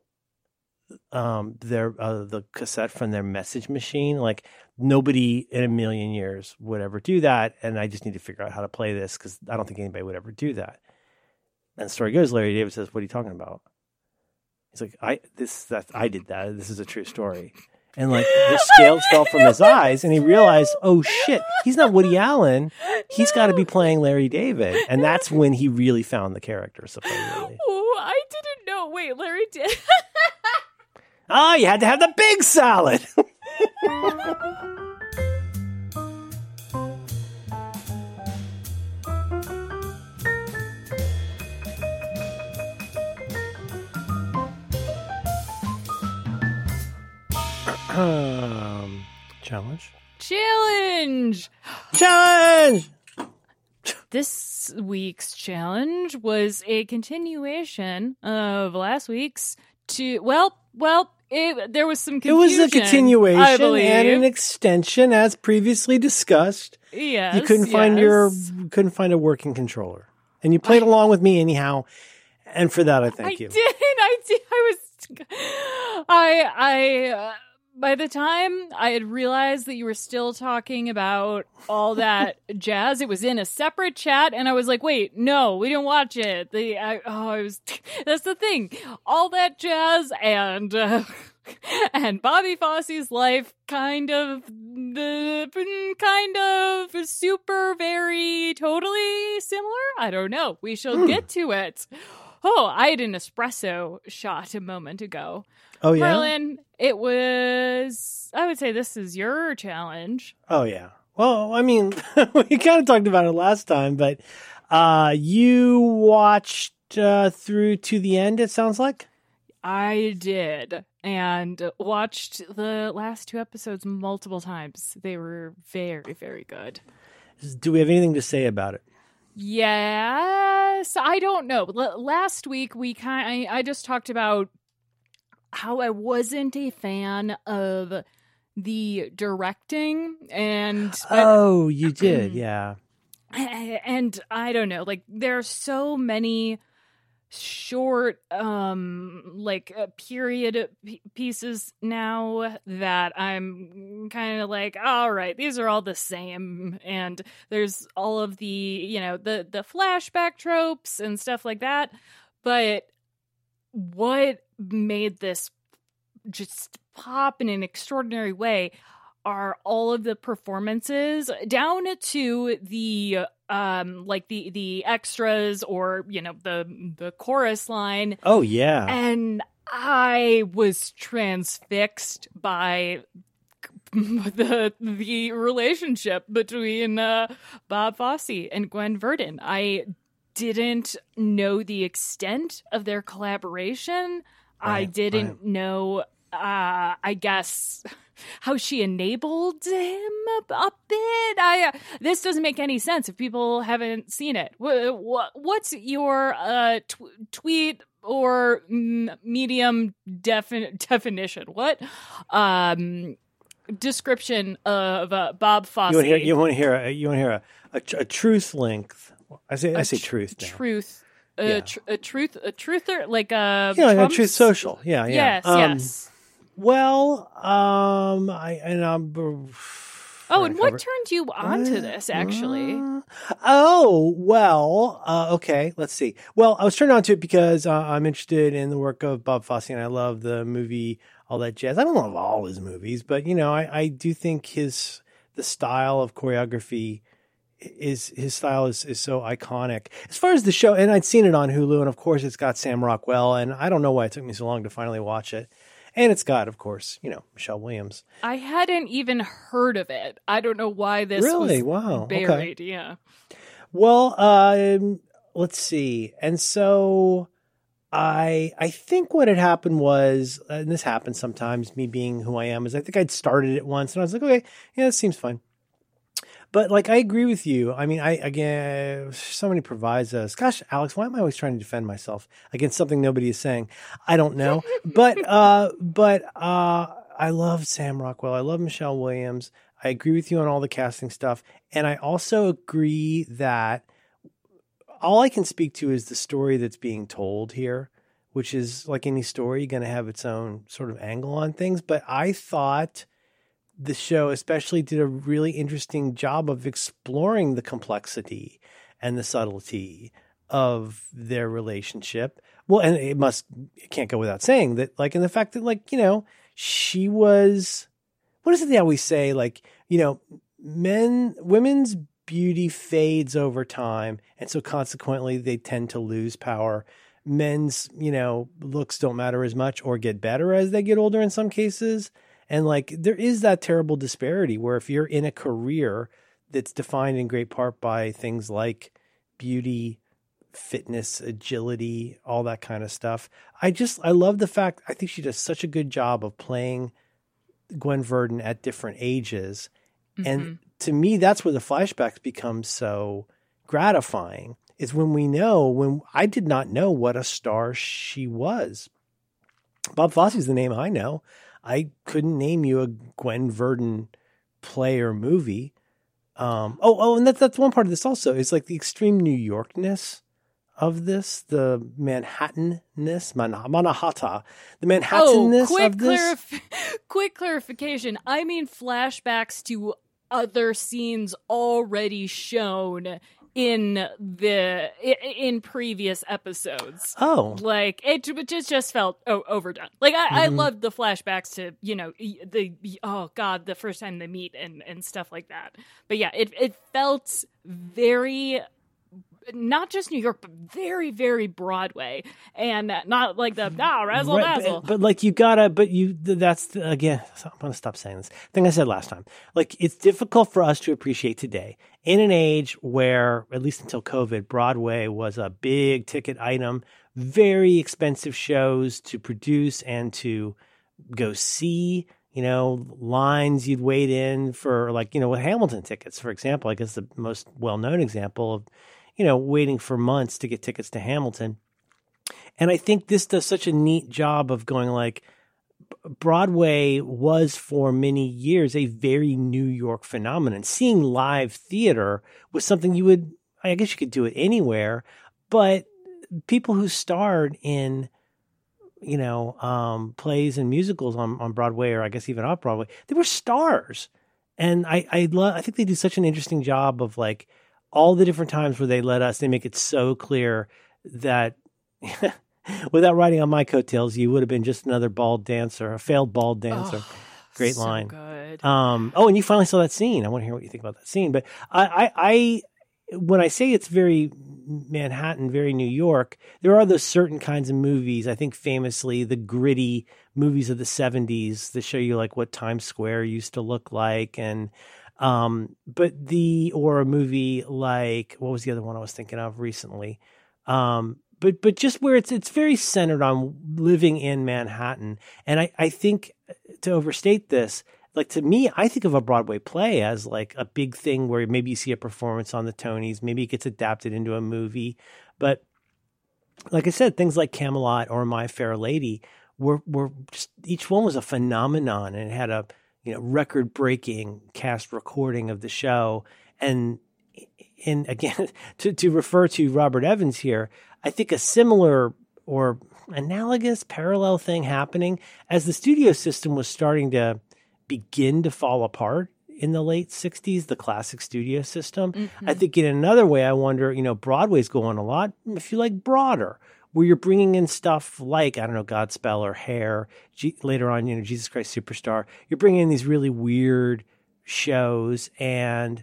[SPEAKER 2] the cassette from their message machine. Nobody in a million years would ever do that, and I just need to figure out how to play this, because I don't think anybody would ever do that. And the story goes, Larry David says, what are you talking about? He's like, I did that. This is a true story. And the scales fell from his eyes, and he realized, oh shit, he's not Woody Allen. He's got to be playing Larry David. And that's when he really found the character, supposedly.
[SPEAKER 1] Oh, I didn't know. Wait, Larry did.
[SPEAKER 2] You had to have the big salad. Challenge!
[SPEAKER 1] This week's challenge was a continuation of last week's there was some confusion. It was
[SPEAKER 2] a continuation and an extension, as previously discussed.
[SPEAKER 1] Yes,
[SPEAKER 2] you couldn't find a working controller, and you played along with me anyhow. And for that, I thank you.
[SPEAKER 1] I did. By the time I had realized that you were still talking about all that jazz, it was in a separate chat, and I was like, wait, no, we didn't watch it. That's the thing. All that jazz and Bobby Fosse's life kind of super, very, totally similar. I don't know. We shall get to it. Oh, I had an espresso shot a moment ago.
[SPEAKER 2] Oh, yeah?
[SPEAKER 1] Merlin, it was, I would say this is your challenge.
[SPEAKER 2] Oh, yeah. Well, I mean, we kind of talked about it last time, but you watched through to the end, it sounds like?
[SPEAKER 1] I did, and watched the last 2 episodes multiple times. They were very, very good.
[SPEAKER 2] Do we have anything to say about it?
[SPEAKER 1] Yes, I don't know. Last week I just talked about how I wasn't a fan of the directing, and
[SPEAKER 2] you did, yeah.
[SPEAKER 1] And I don't know, there are so many short period pieces now that I'm kind of like, all right, these are all the same, and there's all of the the flashback tropes and stuff like that. But what made this just pop in an extraordinary way are all of the performances, down to the the extras, or the chorus line.
[SPEAKER 2] Oh yeah.
[SPEAKER 1] And I was transfixed by the relationship between Bob Fosse and Gwen Verdon. I didn't know the extent of their collaboration. I didn't know, I guess, how she enabled him a bit. This doesn't make any sense if people haven't seen it. What's your tweet or medium definition? What description of Bob Fosse?
[SPEAKER 2] You want to hear a truth length? I say truth now.
[SPEAKER 1] Truth. A truther, like a
[SPEAKER 2] a truth social. Yeah.
[SPEAKER 1] Yes.
[SPEAKER 2] Well,
[SPEAKER 1] and what turned you on to this, actually?
[SPEAKER 2] Okay. Let's see. Well, I was turned on to it because I'm interested in the work of Bob Fosse, and I love the movie All That Jazz. I don't love all his movies, but I do think the style of choreography his style is so iconic. As far as the show, and I'd seen it on Hulu, and of course it's got Sam Rockwell, and I don't know why it took me so long to finally watch it. And it's got, of course, Michelle Williams.
[SPEAKER 1] I hadn't even heard of it. I don't know why this was buried. Okay. Yeah.
[SPEAKER 2] Well, let's see. And so I think what had happened was, and this happens sometimes, me being who I am, is I think I'd started it once, and I was like, okay, yeah, this seems fine. But I agree with you. I mean, again, so many provisos. Gosh, Alex, why am I always trying to defend myself against something nobody is saying? I don't know. But I love Sam Rockwell. I love Michelle Williams. I agree with you on all the casting stuff. And I also agree that all I can speak to is the story that's being told here, which is, like any story, going to have its own sort of angle on things. But I thought the show especially did a really interesting job of exploring the complexity and the subtlety of their relationship. Well, and it can't go without saying that, in the fact that, she was, what is it they always say? Women's beauty fades over time. And so consequently they tend to lose power. Men's, looks don't matter as much or get better as they get older in some cases. And there is that terrible disparity where if you're in a career that's defined in great part by things like beauty, fitness, agility, all that kind of stuff. I love the fact, I think she does such a good job of playing Gwen Verdon at different ages. Mm-hmm. And to me, that's where the flashbacks become so gratifying, is when I did not know what a star she was. Bob Fosse is the name I know. I couldn't name you a Gwen Verdon play or movie. And that's one part of this also. It's the extreme New Yorkness of this, the Manhattanness, Manhattan, the Manhattanness of this.
[SPEAKER 1] Quick clarification. I mean flashbacks to other scenes already shown in previous episodes.
[SPEAKER 2] Oh,
[SPEAKER 1] it just felt overdone. I loved the flashbacks to the first time they meet and stuff like that. But yeah, it felt very, not just New York, but very, very Broadway, and not razzle dazzle.
[SPEAKER 2] But that's again. I'm going to stop saying this thing I said last time. It's difficult for us to appreciate today in an age where, at least until COVID, Broadway was a big ticket item, very expensive shows to produce and to go see. Lines you'd wait in for, with Hamilton tickets, for example. I guess the most well-known example of, waiting for months to get tickets to Hamilton. And I think this does such a neat job of going Broadway was for many years a very New York phenomenon. Seeing live theater was something I guess you could do it anywhere, but people who starred in, plays and musicals on Broadway, or I guess even off Broadway, they were stars. And I think they do such an interesting job of like all the different times where they make it so clear that without riding on my coattails, you would have been just another bald dancer, a failed bald dancer. Oh, great
[SPEAKER 1] so
[SPEAKER 2] line.
[SPEAKER 1] Good.
[SPEAKER 2] And you finally saw that scene. I want to hear what you think about that scene. But I when I say it's very Manhattan, very New York, there are those certain kinds of movies. I think famously the gritty movies of the 70s that show you like what Times Square used to look like. And, or a movie like, what was the other one I was thinking of recently? But just where it's very centered on living in Manhattan. And I think, to overstate this, like to me, I think of a Broadway play as like a big thing where maybe you see a performance on the Tonys, maybe it gets adapted into a movie. But like I said, things like Camelot or My Fair Lady were just, each one was a phenomenon, and it had a record breaking cast recording of the show. And again, to refer to Robert Evans here, I think a similar or analogous parallel thing happening as the studio system was starting to begin to fall apart in the late 60s, the classic studio system. Mm-hmm. I think in another way, I wonder, Broadway's going a lot, if you like, broader, where you're bringing in stuff like, I don't know, Godspell or Hair, later on, Jesus Christ Superstar. You're bringing in these really weird shows, and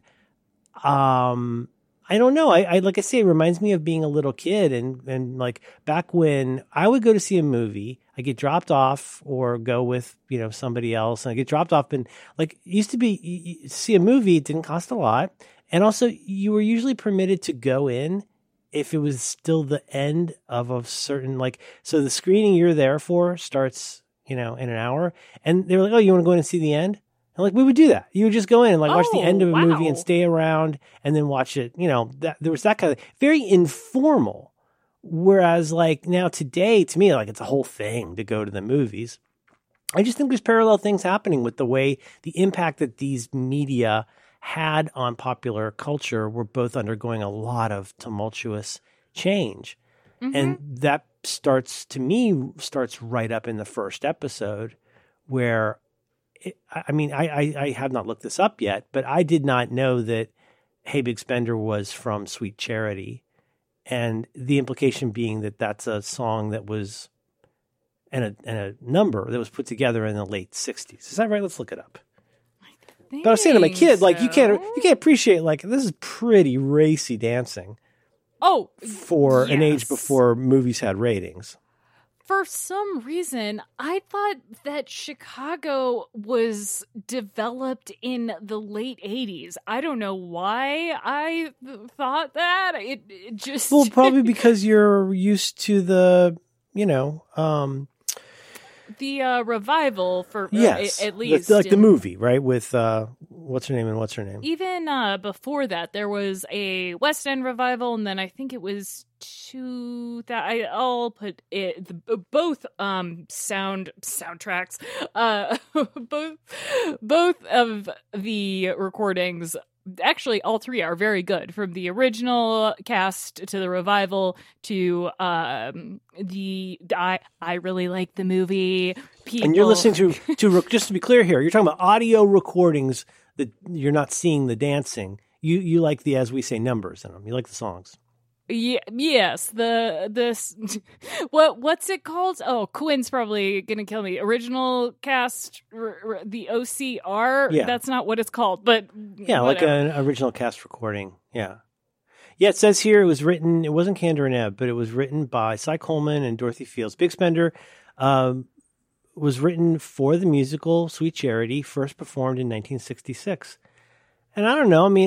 [SPEAKER 2] I don't know. I like I say, it reminds me of being a little kid, and like back when I would go to see a movie, I get dropped off or go with, somebody else, and I get dropped off, and like it used to be, you see a movie, it didn't cost a lot. And also you were usually permitted to go in if it was still the end of a certain, like, so the screening you're there for starts, in an hour, and they were like, oh, you want to go in and see the end? And like, we would do that. You would just go in and like watch the end of a movie and stay around and then watch it. There was that kind of very informal. Whereas like now today, to me, like it's a whole thing to go to the movies. I just think there's parallel things happening with the way the impact that these media had on popular culture were both undergoing a lot of tumultuous change. Mm-hmm. And that starts right up in the first episode where, I have not looked this up yet, but I did not know that Hey Big Spender was from Sweet Charity. And the implication being that that's a song that was, and a number that was put together in the late 60s. Is that right? Let's look it up. But I was saying to my kid, like, you can't appreciate, like, this is pretty racy dancing.
[SPEAKER 1] Oh,
[SPEAKER 2] for an age before movies had ratings.
[SPEAKER 1] For some reason, I thought that Chicago was developed in the late 80s. I don't know why I thought that. It just...
[SPEAKER 2] Well, probably because you're used to the,
[SPEAKER 1] the revival for at least
[SPEAKER 2] the movie, right? With what's her name?
[SPEAKER 1] Even before that, there was a West End revival, and then I think it was I'll put it both soundtracks, both of the recordings. Actually, all three are very good, from the original cast to the revival to I really like the movie. People.
[SPEAKER 2] And you're listening to just to be clear here, you're talking about audio recordings that you're not seeing the dancing. You like the, as we say, numbers in them. You like the songs.
[SPEAKER 1] Yeah, yes. What's it called? Oh, Quinn's probably gonna kill me. Original cast, the OCR. Yeah. That's not what it's called, but
[SPEAKER 2] yeah, whatever. Like an original cast recording. Yeah. It says here it was written. It wasn't Kander and Ebb, but it was written by Cy Coleman and Dorothy Fields. Big Spender was written for the musical Sweet Charity, first performed in 1966. And I don't know. I mean,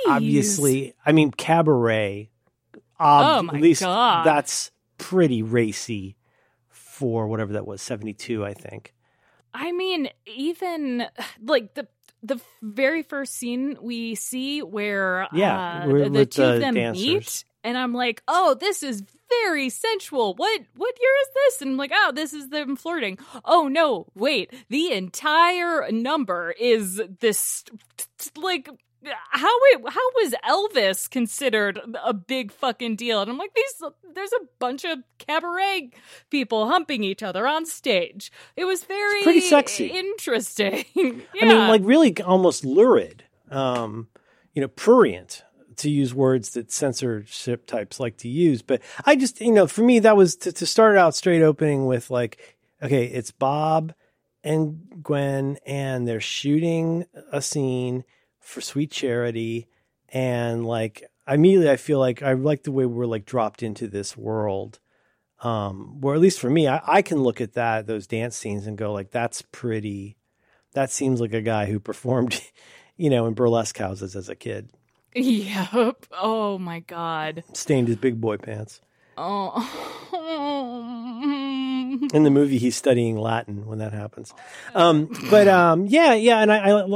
[SPEAKER 2] Cabaret.
[SPEAKER 1] Oh my
[SPEAKER 2] at least
[SPEAKER 1] God.
[SPEAKER 2] That's pretty racy for whatever that was, 72, I think.
[SPEAKER 1] I mean, even like the very first scene we see where the two of them meet, and I'm like, oh, this is very sensual. What year is this? And I'm like, oh, this is them flirting. Oh no, wait, the entire number is this like how was Elvis considered a big fucking deal? And I'm like, there's a bunch of cabaret people humping each other on stage. It was very
[SPEAKER 2] pretty sexy,
[SPEAKER 1] interesting.
[SPEAKER 2] I mean, like really almost lurid, prurient, to use words that censorship types like to use. But I just, for me, that was to start out straight opening with like, okay, it's Bob and Gwen, and they're shooting a scene for Sweet Charity, and like immediately I feel like I like the way we're like dropped into this world, where at least for me, I can look at those dance scenes and go like, that seems like a guy who performed, in burlesque houses as a kid.
[SPEAKER 1] Yep. Oh my God.
[SPEAKER 2] Stained his big boy pants.
[SPEAKER 1] Oh.
[SPEAKER 2] In the movie, he's studying Latin when that happens. Yeah. And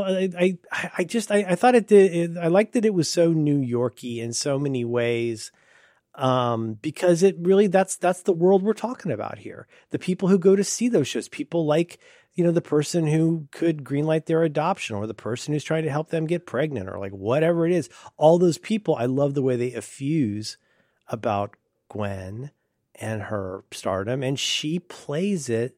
[SPEAKER 2] I thought it did. I liked that it was so New Yorky in so many ways, because it really, that's the world we're talking about here. The people who go to see those shows, people like, the person who could greenlight their adoption, or the person who's trying to help them get pregnant, or like whatever it is. All those people, I love the way they effuse about Gwen and her stardom, and she plays it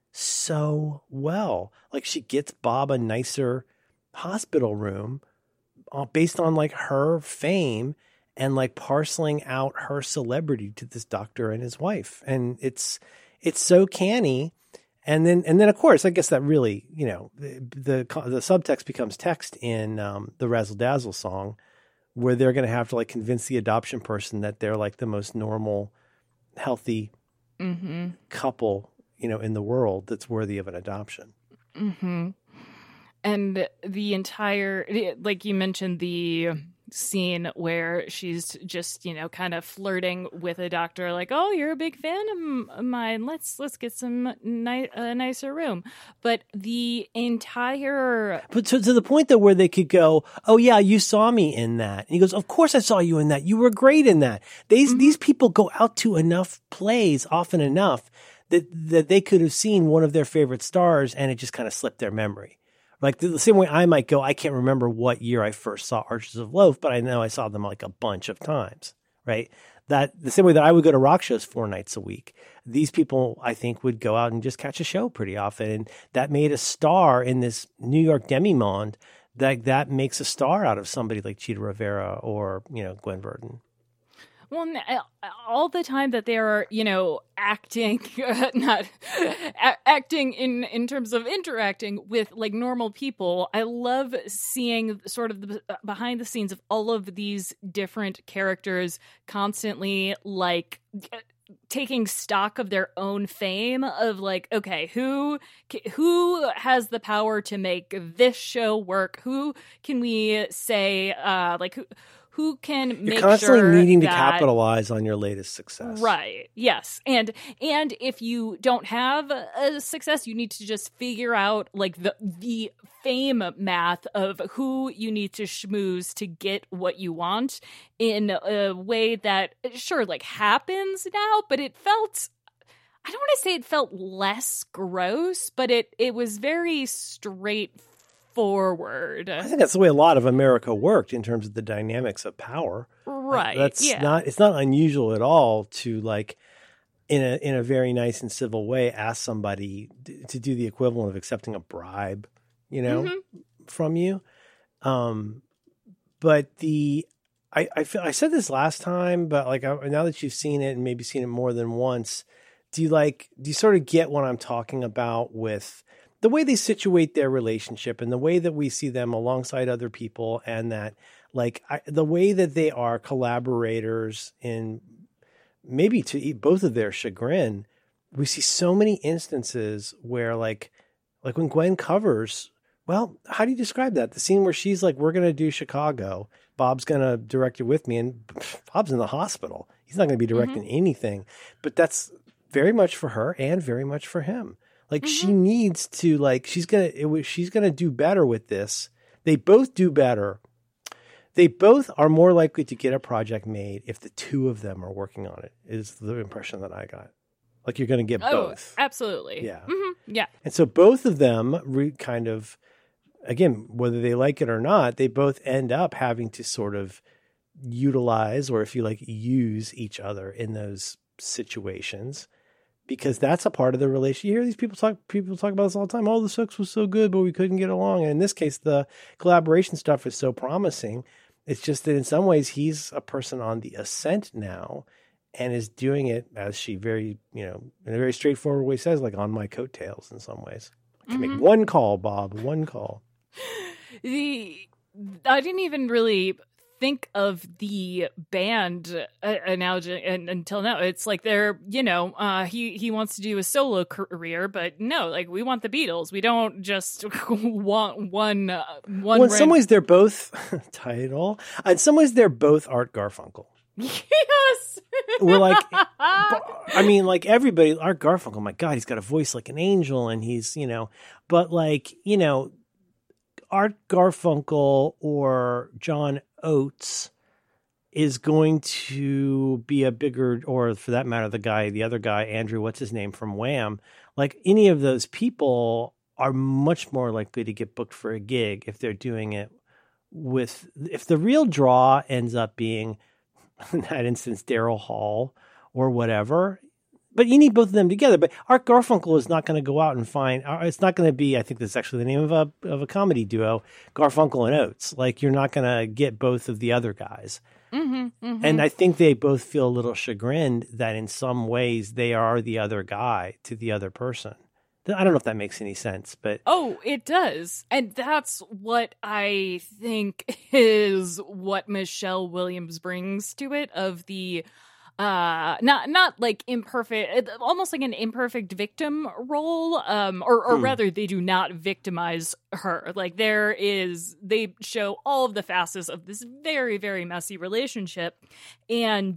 [SPEAKER 2] so well. Like, she gets Bob a nicer hospital room based on like her fame and like parceling out her celebrity to this doctor and his wife. And it's so canny. And then of course, I guess that really, the subtext becomes text in the Razzle Dazzle song, where they're going to have to like convince the adoption person that they're like the most normal, healthy couple, in the world that's worthy of an adoption.
[SPEAKER 1] Mm-hmm. And the entire, like you mentioned, the scene where she's just, kind of flirting with a doctor, like, oh, you're a big fan of mine. Let's get some nicer room. But the entire,
[SPEAKER 2] but to the point that where they could go, oh yeah, you saw me in that. And he goes, of course I saw you in that. You were great in that. These people go out to enough plays often enough that they could have seen one of their favorite stars and it just kind of slipped their memory. Like the same way I might go, I can't remember what year I first saw Archers of Loaf, but I know I saw them like a bunch of times, right? That the same way that I would go to rock shows 4 nights a week. These people, I think, would go out and just catch a show pretty often. And that made a star in this New York demi-monde that makes a star out of somebody like Chita Rivera or, Gwen Verdon.
[SPEAKER 1] Well, all the time that they're, acting, not acting in terms of interacting with like normal people, I love seeing sort of the behind the scenes of all of these different characters constantly like taking stock of their own fame of like, okay, who has the power to make this show work? Who can we say who can make
[SPEAKER 2] You're constantly
[SPEAKER 1] sure
[SPEAKER 2] needing to
[SPEAKER 1] that,
[SPEAKER 2] capitalize on your latest success.
[SPEAKER 1] Right. Yes. And if you don't have a success, you need to just figure out like the fame math of who you need to schmooze to get what you want in a way that sure like happens now, but it felt, I don't want to say it felt less gross, but it was very straightforward.
[SPEAKER 2] I think that's the way a lot of America worked in terms of the dynamics of power.
[SPEAKER 1] Right.
[SPEAKER 2] It's not unusual at all to like in a very nice and civil way ask somebody to do the equivalent of accepting a bribe, from you. But I said this last time, but like now that you've seen it and maybe seen it more than once, do you sort of get what I'm talking about with the way they situate their relationship and the way that we see them alongside other people, and that like the way that they are collaborators in maybe to eat both of their chagrin. We see so many instances where like when Gwen covers, well, how do you describe that? The scene where she's like, we're going to do Chicago. Bob's going to direct it with me. And Bob's in the hospital. He's not going to be directing anything, but that's very much for her and very much for him. Like she needs to like, she's going to do better with this. They both do better. They both are more likely to get a project made if the two of them are working on it, is the impression that I got. Like you're going to get both.
[SPEAKER 1] Absolutely.
[SPEAKER 2] Yeah.
[SPEAKER 1] Mm-hmm. Yeah.
[SPEAKER 2] And so both of them kind of again, whether they like it or not, they both end up having to sort of utilize, or if you like, use each other in those situations, because that's a part of the relationship. You hear these people talk about this all the time. Oh, the sex was so good, but we couldn't get along. And in this case, the collaboration stuff is so promising. It's just that in some ways he's a person on the ascent now and is doing it, as she very, in a very straightforward way says, like, on my coattails in some ways. I can make one call, Bob, one call.
[SPEAKER 1] I didn't even really think of the band analogy until now. It's like they're, he wants to do a solo career, but no, like, we want the Beatles. We don't just want one.
[SPEAKER 2] Well, in some ways they're both title. In some ways they're both Art Garfunkel.
[SPEAKER 1] Yes.
[SPEAKER 2] We're like, I mean, like, everybody, Art Garfunkel, my God, he's got a voice like an angel, and he's, but like, Art Garfunkel or John Oates is going to be a bigger, or for that matter, the other guy, Andrew, what's his name, from Wham, like, any of those people are much more likely to get booked for a gig if they're doing it if the real draw ends up being, in that instance, Daryl Hall or whatever. But you need both of them together. But Art Garfunkel is not going to go out and find. It's not going to be. I think that's actually the name of a comedy duo, Garfunkel and Oates. Like, you're not going to get both of the other guys. And I think they both feel a little chagrined that in some ways they are the other guy to the other person. I don't know if that makes any sense, but
[SPEAKER 1] oh, it does, and that's what I think is what Michelle Williams brings to it. Of the not like imperfect, almost like an imperfect victim role, or rather, they do not victimize her. Like, they show all of the facets of this very, very messy relationship, and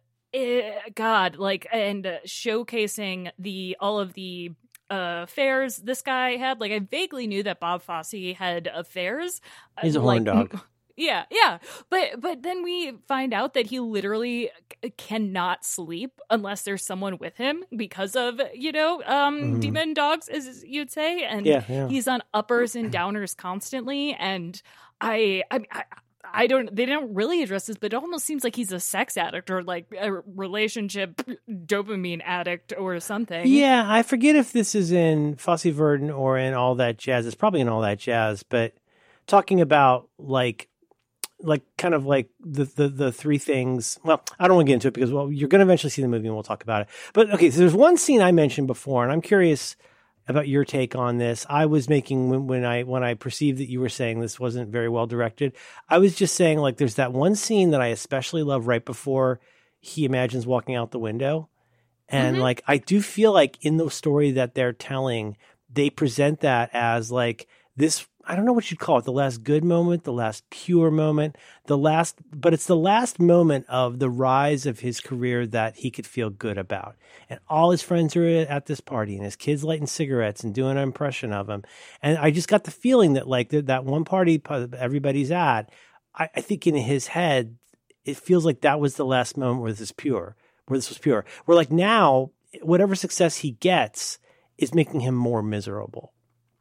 [SPEAKER 1] showcasing all of the affairs this guy had. Like, I vaguely knew that Bob Fosse had affairs.
[SPEAKER 2] He's a horn dog.
[SPEAKER 1] Yeah. But then we find out that he literally cannot sleep unless there's someone with him because of, demon dogs, as you'd say. And he's on uppers and downers constantly. And they don't really address this, but it almost seems like he's a sex addict or like a relationship dopamine addict or something.
[SPEAKER 2] Yeah, I forget if this is in Fosse Verdon or in All That Jazz. It's probably in All That Jazz, but talking about like kind of like the three things. Well, I don't want to get into it because, well, you're going to eventually see the movie and we'll talk about it. But okay, so there's one scene I mentioned before, and I'm curious about your take on this. I was making, when I perceived that you were saying this wasn't very well directed, I was just saying, like, there's that one scene that I especially love right before he imagines walking out the window. And like, I do feel like in the story that they're telling, they present that as like this, I don't know what you'd call it, the last good moment, the last pure moment, but it's the last moment of the rise of his career that he could feel good about. And all his friends are at this party, and his kids lighting cigarettes and doing an impression of him. And I just got the feeling that, like, that one party everybody's at, I think in his head, it feels like that was the last moment where this was pure. Where like now, whatever success he gets is making him more miserable.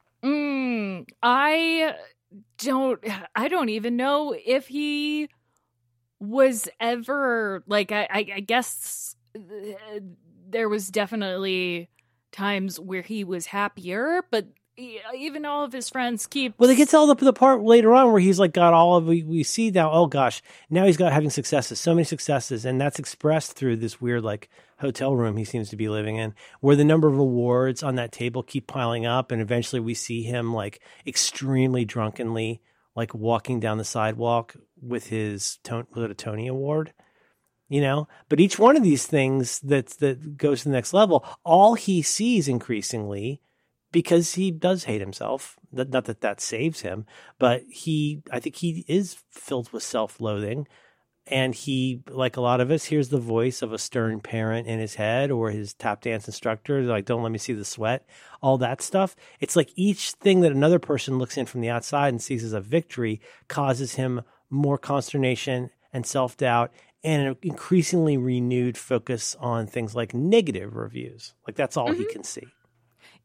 [SPEAKER 1] I don't even know if he was ever like, I guess there was definitely times where he was happier, but even all of his friends keep.
[SPEAKER 2] Well, it gets all up to the part later on where he's like got all of, we see now, oh gosh, now he's got having successes, so many successes. And that's expressed through this weird like hotel room he seems to be living in, where the number of awards on that table keep piling up. And eventually we see him like extremely drunkenly, like walking down the sidewalk with his a Tony Award, but each one of these things that goes to the next level, all he sees increasingly, because he does hate himself. Not that saves him, but I think he is filled with self-loathing. And he, like a lot of us, hears the voice of a stern parent in his head, or his tap dance instructor, like, don't let me see the sweat, all that stuff. It's like each thing that another person looks in from the outside and sees as a victory causes him more consternation and self-doubt, and an increasingly renewed focus on things like negative reviews. Like, that's all he can see.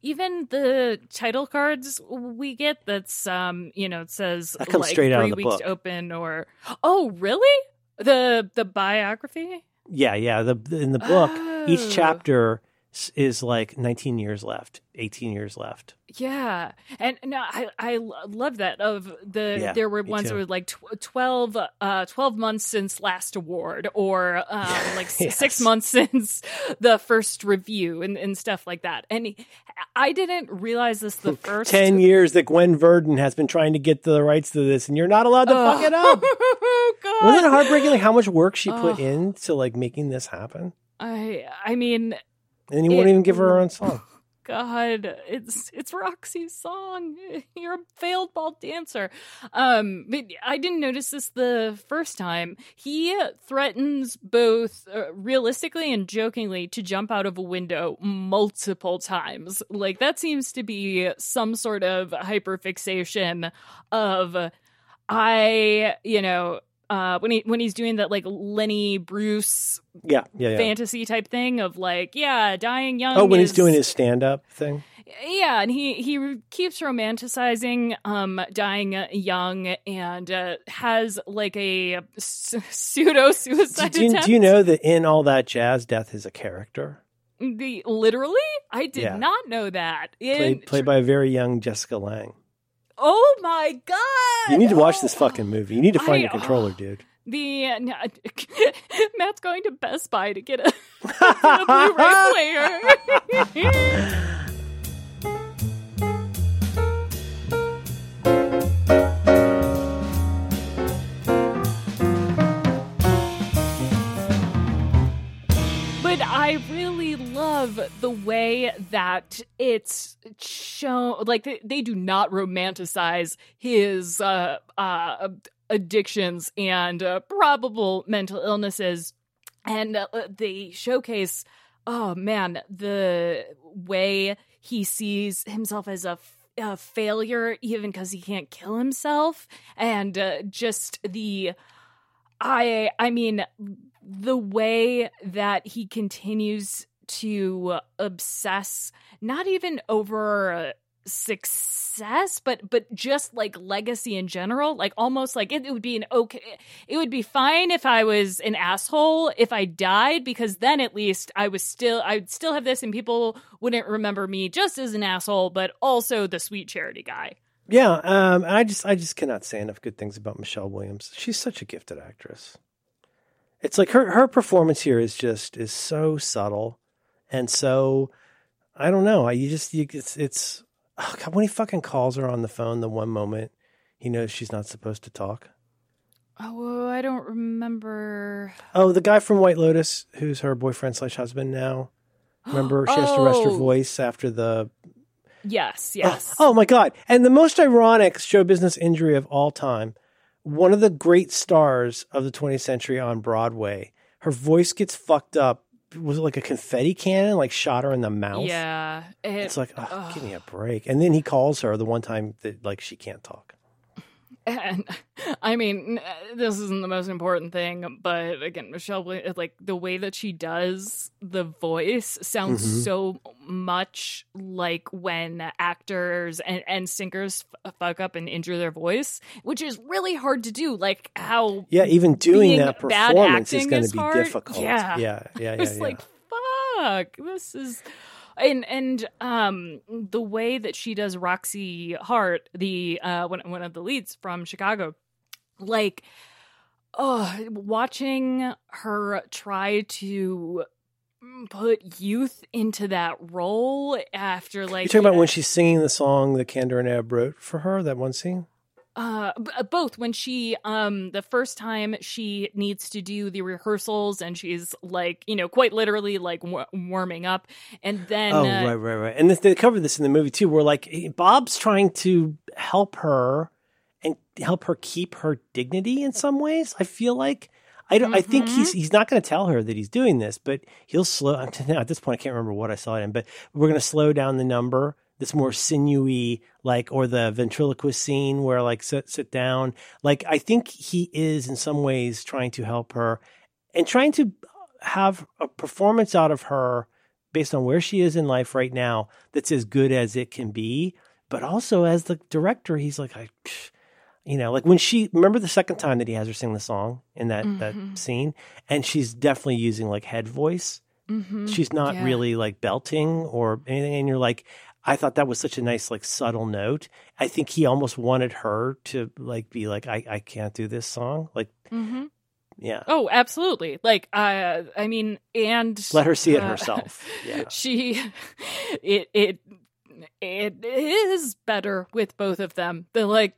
[SPEAKER 1] even the title cards we get, that's it says
[SPEAKER 2] that comes
[SPEAKER 1] like
[SPEAKER 2] straight out
[SPEAKER 1] 3
[SPEAKER 2] of the
[SPEAKER 1] weeks
[SPEAKER 2] book.
[SPEAKER 1] to open, or oh really, the biography.
[SPEAKER 2] Yeah. In the book, each chapter is like 19 years left, 18 years left.
[SPEAKER 1] Yeah, and no, I love that. There were ones that were like 12 months since last award, or like 6 months since the first review, and stuff like that. And I didn't realize this the first
[SPEAKER 2] 10 years that Gwen Verdon has been trying to get the rights to this, and you're not allowed to fuck it up.
[SPEAKER 1] Oh God,
[SPEAKER 2] wasn't it heartbreaking? Like how much work she put into like making this happen?
[SPEAKER 1] I mean.
[SPEAKER 2] And you won't even give her own song.
[SPEAKER 1] God, it's Roxy's song. You're a failed ball dancer. But I didn't notice this the first time. He threatens both realistically and jokingly to jump out of a window multiple times. Like that seems to be some sort of hyperfixation of when he's doing that like Lenny Bruce fantasy type thing of like dying young.
[SPEAKER 2] Oh, when he's doing his stand up thing.
[SPEAKER 1] Yeah, and he keeps romanticizing dying young, and has like a pseudo suicide attempt.
[SPEAKER 2] Do you know that in All That Jazz, death is a character?
[SPEAKER 1] Literally, I did not know that.
[SPEAKER 2] Played by a very young Jessica Lange.
[SPEAKER 1] Oh my God!
[SPEAKER 2] You need to watch this fucking movie. You need to find your controller, dude.
[SPEAKER 1] Matt's going to Best Buy to get a Blu-ray player. But I really love the way that it's shown. Like they do not romanticize his addictions and probable mental illnesses, and they showcase, oh man, the way he sees himself as a failure, even because he can't kill himself, and just I mean, the way that he continues to obsess, not even over success, but just like legacy in general, like almost like it would be it would be fine if I was an asshole if I died, because then at least I'd still have this and people wouldn't remember me just as an asshole, but also the sweet charity guy.
[SPEAKER 2] Yeah, I just cannot say enough good things about Michelle Williams. She's such a gifted actress. It's like her performance here is so subtle, and so I don't know. It's oh God, when he fucking calls her on the phone, the one moment he knows she's not supposed to talk.
[SPEAKER 1] Oh, I don't remember.
[SPEAKER 2] Oh, the guy from White Lotus, who's her boyfriend / husband now. Remember, she has to rest her voice after the.
[SPEAKER 1] Yes.
[SPEAKER 2] Oh my God. And the most ironic show business injury of all time, one of the great stars of the 20th century on Broadway, her voice gets fucked up. Was it like a confetti cannon, like shot her in the mouth?
[SPEAKER 1] Yeah.
[SPEAKER 2] It's like, give me a break. And then he calls her the one time that like she can't talk.
[SPEAKER 1] And I mean, this isn't the most important thing, but again, Michelle, like the way that she does the voice sounds so much like when actors and singers fuck up and injure their voice, which is really hard to do. Like how
[SPEAKER 2] even doing that performance is going to be
[SPEAKER 1] hard.
[SPEAKER 2] difficult.
[SPEAKER 1] Yeah. It's like, fuck, this is. And the way that she does Roxy Hart, the one of the leads from Chicago, like, watching her try to put youth into that role after like.
[SPEAKER 2] You're talking about when she's singing the song that Kander and Ebb wrote for her, that one scene?
[SPEAKER 1] Both. When she, the first time she needs to do the rehearsals and she's like, quite literally like warming up, and then
[SPEAKER 2] right. And they cover this in the movie too, where like Bob's trying to help her and help her keep her dignity in some ways. I feel like I think he's not going to tell her that he's doing this, but he'll slow. At this point, I can't remember what I saw it in, but we're going to slow down the number. This more sinewy, like, or the ventriloquist scene where like sit down. Like, I think he is in some ways trying to help her and trying to have a performance out of her based on where she is in life right now, that's as good as it can be. But also as the director, he's like, like when remember the second time that he has her sing the song in that scene, and she's definitely using like head voice. Mm-hmm. She's not really like belting or anything. And you're like, I thought that was such a nice, like subtle note. I think he almost wanted her to like be like, I can't do this song. Like, yeah.
[SPEAKER 1] Oh, absolutely. Like, I mean, and
[SPEAKER 2] let her see it herself. Yeah.
[SPEAKER 1] It is better with both of them.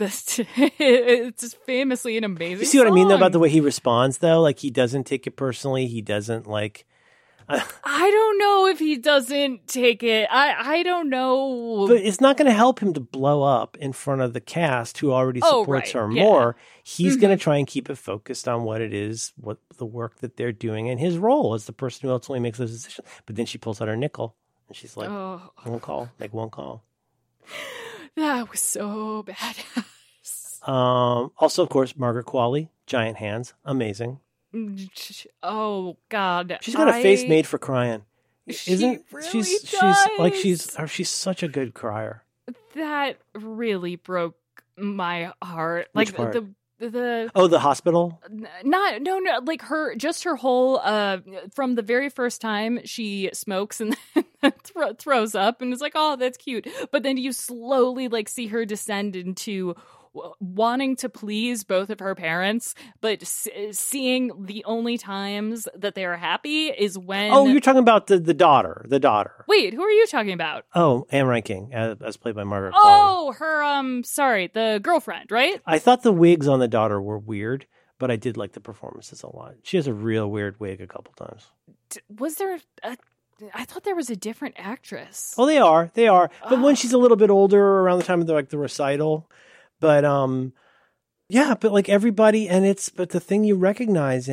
[SPEAKER 1] It's famously an amazing.
[SPEAKER 2] You see what I mean though about the way he responds though? Like he doesn't take it personally. He doesn't like.
[SPEAKER 1] I don't know if he doesn't take it. I don't know.
[SPEAKER 2] But it's not going to help him to blow up in front of the cast who already supports her more. He's going to try and keep it focused on what it is, what the work that they're doing, and his role as the person who ultimately makes those decisions. But then she pulls out her nickel, and she's like, make one call.
[SPEAKER 1] That was so badass.
[SPEAKER 2] Also, of course, Margaret Qualley, giant hands, amazing.
[SPEAKER 1] Oh God,
[SPEAKER 2] she's got a face made for crying.
[SPEAKER 1] Isn't really
[SPEAKER 2] she's such a good crier.
[SPEAKER 1] That really broke my heart.
[SPEAKER 2] Which part?
[SPEAKER 1] The
[SPEAKER 2] hospital.
[SPEAKER 1] No, like her whole from the very first time she smokes and then throws up and is like, oh, that's cute. But then you slowly like see her descend into wanting to please both of her parents, but seeing the only times that they are happy is when...
[SPEAKER 2] Oh, you're talking about the daughter.
[SPEAKER 1] Wait, who are you talking about?
[SPEAKER 2] Oh, Anne Reinking, as played by Margaret Qualley.
[SPEAKER 1] Oh, her, the girlfriend, right?
[SPEAKER 2] I thought the wigs on the daughter were weird, but I did like the performances a lot. She has a real weird wig a couple times.
[SPEAKER 1] Was there I thought there was a different actress.
[SPEAKER 2] Oh, they are. But when she's a little bit older, around the time of the recital... But, but like everybody, but the thing you recognize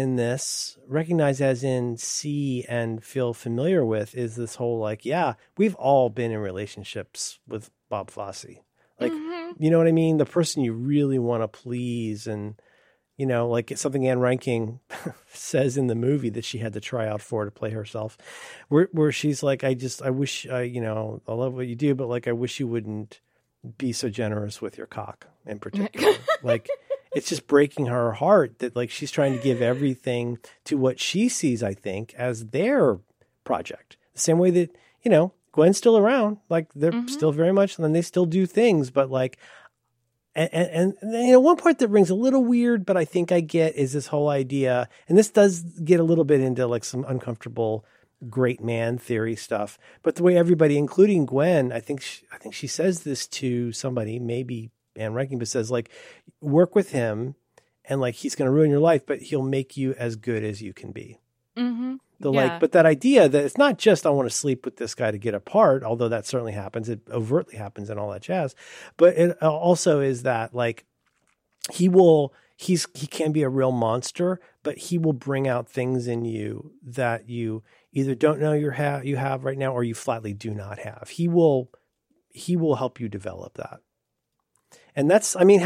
[SPEAKER 2] as in see and feel familiar with is this whole, like, we've all been in relationships with Bob Fosse. Like, you know what I mean? The person you really want to please. And, like it's something Anne Reinking says in the movie that she had to try out for to play herself, where she's like, I wish, I love what you do, but like, I wish you wouldn't be so generous with your cock in particular. Like it's just breaking her heart that like she's trying to give everything to what she sees, I think, as their project. The same way that, Gwen's still around, like they're still very much, and they still do things, but like, and one part that rings a little weird, but I think I get is this whole idea, and this does get a little bit into like some uncomfortable great man theory stuff, but the way everybody, including Gwen, I think she says this to somebody, maybe Anne Reinking, but says like, work with him, and like he's going to ruin your life, but he'll make you as good as you can be. Mm-hmm. But that idea that it's not just I want to sleep with this guy to get apart, although that certainly happens, it overtly happens and all that jazz, but it also is that like he can be a real monster, but he will bring out things in you that you either don't know you have right now, or you flatly do not have. He will help you develop that. And that's, isn't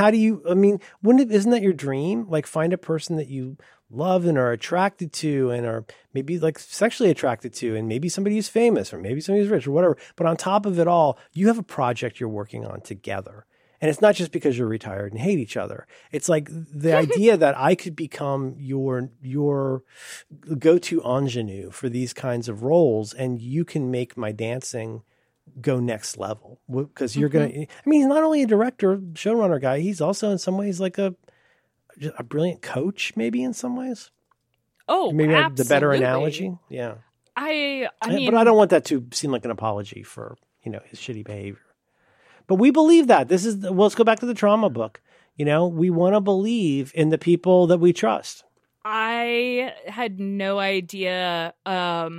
[SPEAKER 2] that your dream? Like find a person that you love and are attracted to and are maybe like sexually attracted to, and maybe somebody who's famous or maybe somebody who's rich or whatever. But on top of it all, you have a project you're working on together. And it's not just because you're retired and hate each other. It's like the idea that I could become your go-to ingenue for these kinds of roles, and you can make my dancing go next level. Because you're going to, he's not only a director, showrunner guy, he's also in some ways like a brilliant coach, maybe in some ways.
[SPEAKER 1] Oh,
[SPEAKER 2] maybe
[SPEAKER 1] absolutely.
[SPEAKER 2] The better analogy. Yeah.
[SPEAKER 1] I mean,
[SPEAKER 2] but I don't want that to seem like an apology for, his shitty behavior. But we believe that. Let's go back to the trauma book. We want to believe in the people that we trust.
[SPEAKER 1] I had no idea. I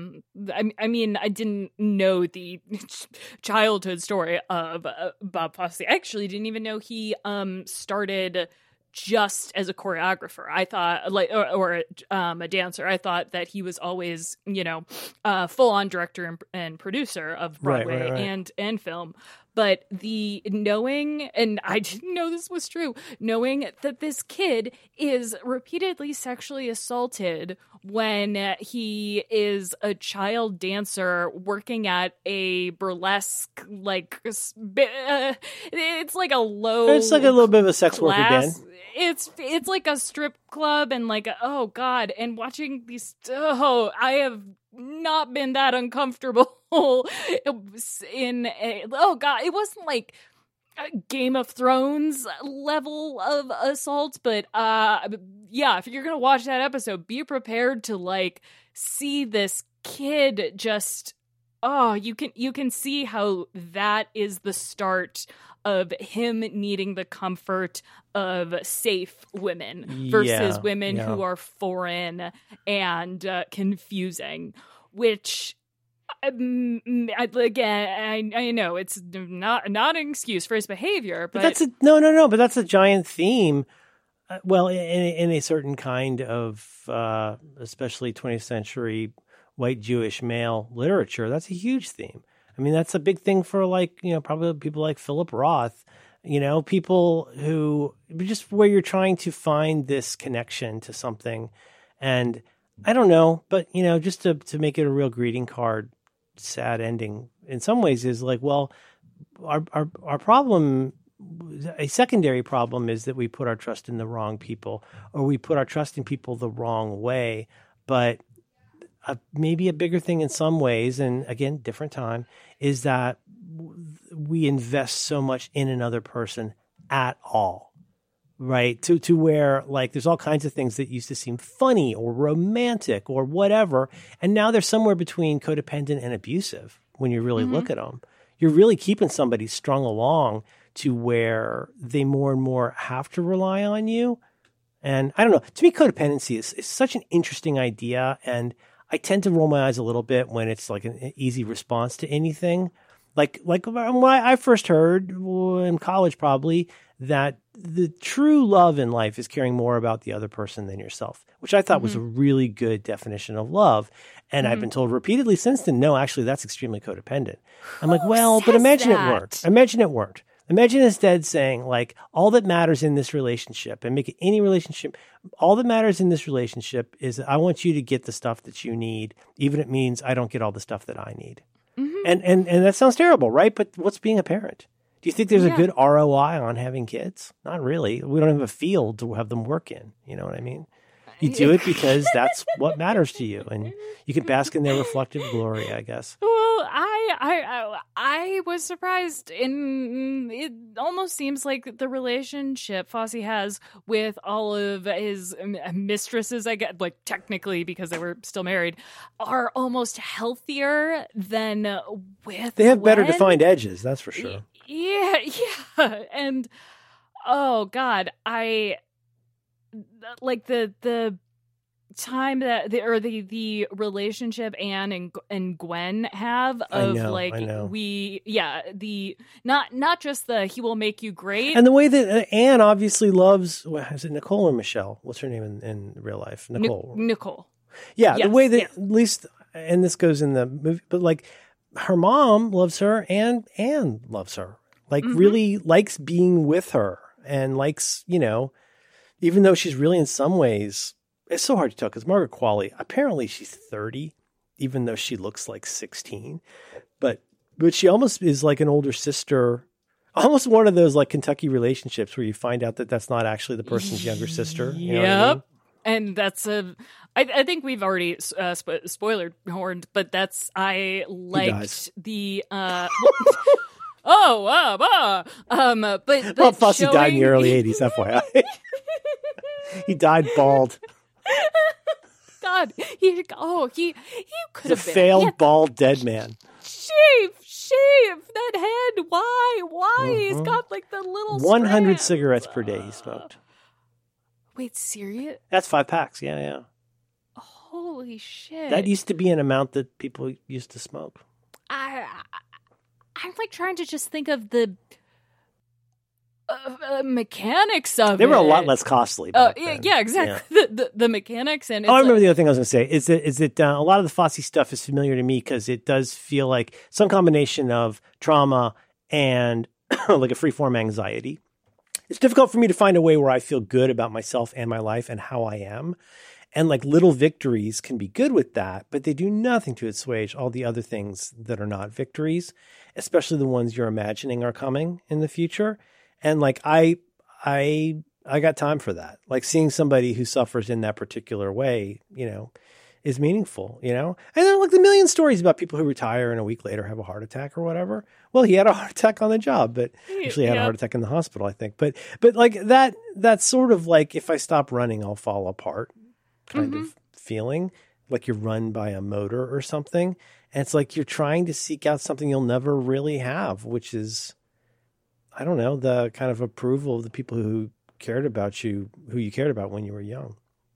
[SPEAKER 1] didn't know the childhood story of Bob Fosse. I actually didn't even know he started just as a choreographer. I thought or a dancer. I thought that he was always, full on director and producer of Broadway
[SPEAKER 2] right.
[SPEAKER 1] and film. but the knowing, and I didn't know this was true, knowing that this kid is repeatedly sexually assaulted when he is a child dancer working at a burlesque, like, it's like a low.
[SPEAKER 2] It's like a little bit of a sex worker den.
[SPEAKER 1] It's like a strip club, and like, oh God, and watching these, I have not been that uncomfortable in a, oh God, it wasn't like a Game of Thrones level of assault, but yeah, if you're gonna watch that episode, be prepared to like see this kid just, you can see how that is the start of him needing the comfort of safe women versus women who are foreign and confusing, which again, I know it's not an excuse for his behavior, but
[SPEAKER 2] that's but that's a giant theme. Well, in a certain kind of, especially 20th century white Jewish male literature, that's a huge theme. I mean, that's a big thing for, like, probably people like Philip Roth, people who just where you're trying to find this connection to something. And I don't know, but, just to make it a real greeting card, sad ending in some ways is like, well, our problem, a secondary problem is that we put our trust in the wrong people, or we put our trust in people the wrong way. But maybe a bigger thing in some ways, and again, different time, is that we invest so much in another person at all, right? To where, like, there's all kinds of things that used to seem funny or romantic or whatever, and now they're somewhere between codependent and abusive when you really look at them. You're really keeping somebody strung along to where they more and more have to rely on you. And I don't know, to me, codependency is such an interesting idea, and I tend to roll my eyes a little bit when it's like an easy response to anything. Like when I first heard in college, probably, that the true love in life is caring more about the other person than yourself, which I thought was a really good definition of love. And I've been told repeatedly since then, no, actually, that's extremely codependent. I'm like, well, but imagine it weren't. Imagine it weren't. Imagine instead saying, like, all that matters in this relationship, and make it any relationship, all that matters in this relationship is that I want you to get the stuff that you need, even if it means I don't get all the stuff that I need. And that sounds terrible, right? But what's being a parent? Do you think there's a good ROI on having kids? Not really. We don't have a field to have them work in. You know what I mean? You do it because that's what matters to you, and you can bask in their reflective glory, I guess.
[SPEAKER 1] Well, I was surprised. It almost seems like the relationship Fosse has with all of his mistresses, I guess, like technically because they were still married, are almost healthier than with
[SPEAKER 2] They have better defined edges, that's for sure.
[SPEAKER 1] Yeah. And, oh, God, like the time that the relationship Anne and Gwen have of not just the he will make you great,
[SPEAKER 2] and the way that Anne obviously loves, is it Nicole or Michelle? What's her name in real life?
[SPEAKER 1] Nicole.
[SPEAKER 2] Yeah, yes, the way that at least, and this goes in the movie, but like her mom loves her and Anne loves her, like really likes being with her, and likes, even though she's really in some ways, it's so hard to tell because Margaret Qualley, apparently she's 30, even though she looks like 16. But she almost is like an older sister, almost one of those like Kentucky relationships where you find out that that's not actually the person's younger sister. You know what I mean?
[SPEAKER 1] And that's I think we've already spoiler horned, but I liked the but
[SPEAKER 2] Fosse died in the early 80s, FYI. He died bald.
[SPEAKER 1] God, he could have been
[SPEAKER 2] a failed bald dead man.
[SPEAKER 1] Shave that head. Why? He's got like the little
[SPEAKER 2] 100 cigarettes per day he smoked.
[SPEAKER 1] Wait, serious?
[SPEAKER 2] That's 5 packs. Yeah.
[SPEAKER 1] Holy shit!
[SPEAKER 2] That used to be an amount that people used to smoke.
[SPEAKER 1] I'm like trying to just think of the mechanics of it.
[SPEAKER 2] They were a lot less costly.
[SPEAKER 1] Yeah, exactly. Yeah. The mechanics and
[SPEAKER 2] I remember the other thing I was going to say is that a lot of the Fosse stuff is familiar to me because it does feel like some combination of trauma and like a free-form anxiety. It's difficult for me to find a way where I feel good about myself and my life and how I am. And like little victories can be good with that, but they do nothing to assuage all the other things that are not victories, especially the ones you're imagining are coming in the future. And like, I got time for that. Like seeing somebody who suffers in that particular way, is meaningful, And there are like the million stories about people who retire and a week later have a heart attack or whatever. Well, he had a heart attack on the job, but actually had a heart attack in the hospital, I think. But like that's sort of like, if I stop running, I'll fall apart kind of feeling, like you're run by a motor or something. And it's like you're trying to seek out something you'll never really have, which is, I don't know, the kind of approval of the people who cared about you, who you cared about when you were young.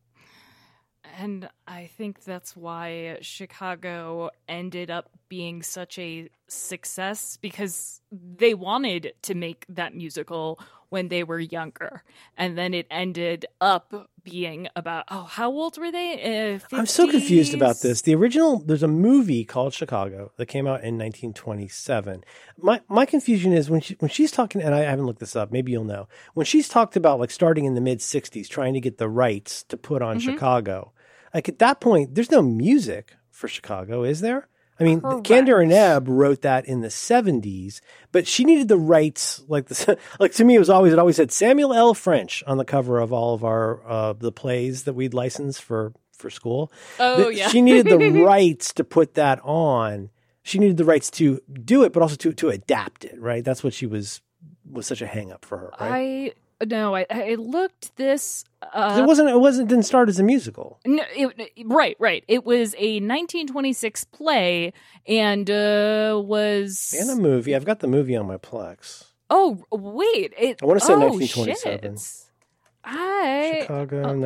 [SPEAKER 1] And I think that's why Chicago ended up being such a success, because they wanted to make that musical when they were younger. And then it ended up being about, how old were they? 50s?
[SPEAKER 2] I'm so confused about this. The original, there's a movie called Chicago that came out in 1927. My confusion is when she's talking, and I haven't looked this up, maybe you'll know. When she's talked about like starting in the mid 60s, trying to get the rights to put on Chicago, like at that point, there's no music for Chicago, is there? I mean, Kander and Ebb wrote that in the 70s, but she needed the rights. Like to me, it always said Samuel L. French on the cover of all of our the plays that we'd license for school.
[SPEAKER 1] Oh, yeah.
[SPEAKER 2] She needed the rights to put that on. She needed the rights to do it, but also to adapt it. Right? That's what was such a hang up for her. Right?
[SPEAKER 1] I looked this up.
[SPEAKER 2] It didn't start as a musical.
[SPEAKER 1] No, right. It was a 1926 play and was...
[SPEAKER 2] And a movie. I've got the movie on my Plex.
[SPEAKER 1] Oh, wait.
[SPEAKER 2] I want to say 1927.
[SPEAKER 1] Shit.
[SPEAKER 2] Chicago,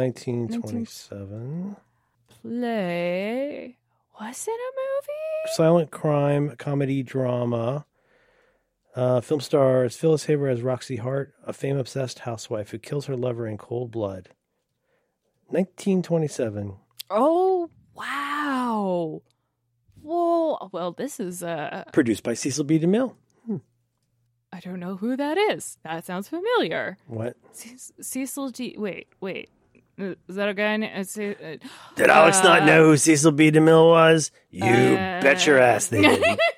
[SPEAKER 2] 1927.
[SPEAKER 1] Play. Was it a movie?
[SPEAKER 2] Silent crime, comedy, drama. Film stars Phyllis Haber as Roxy Hart, a fame-obsessed housewife who kills her lover in cold blood. 1927.
[SPEAKER 1] Oh, wow. Well, this is...
[SPEAKER 2] Produced by Cecil B. DeMille.
[SPEAKER 1] I don't know who that is. That sounds familiar.
[SPEAKER 2] What?
[SPEAKER 1] Cecil G... Wait. Is that a guy?
[SPEAKER 2] Did Alex not know who Cecil B. DeMille was? You bet your ass they didn't.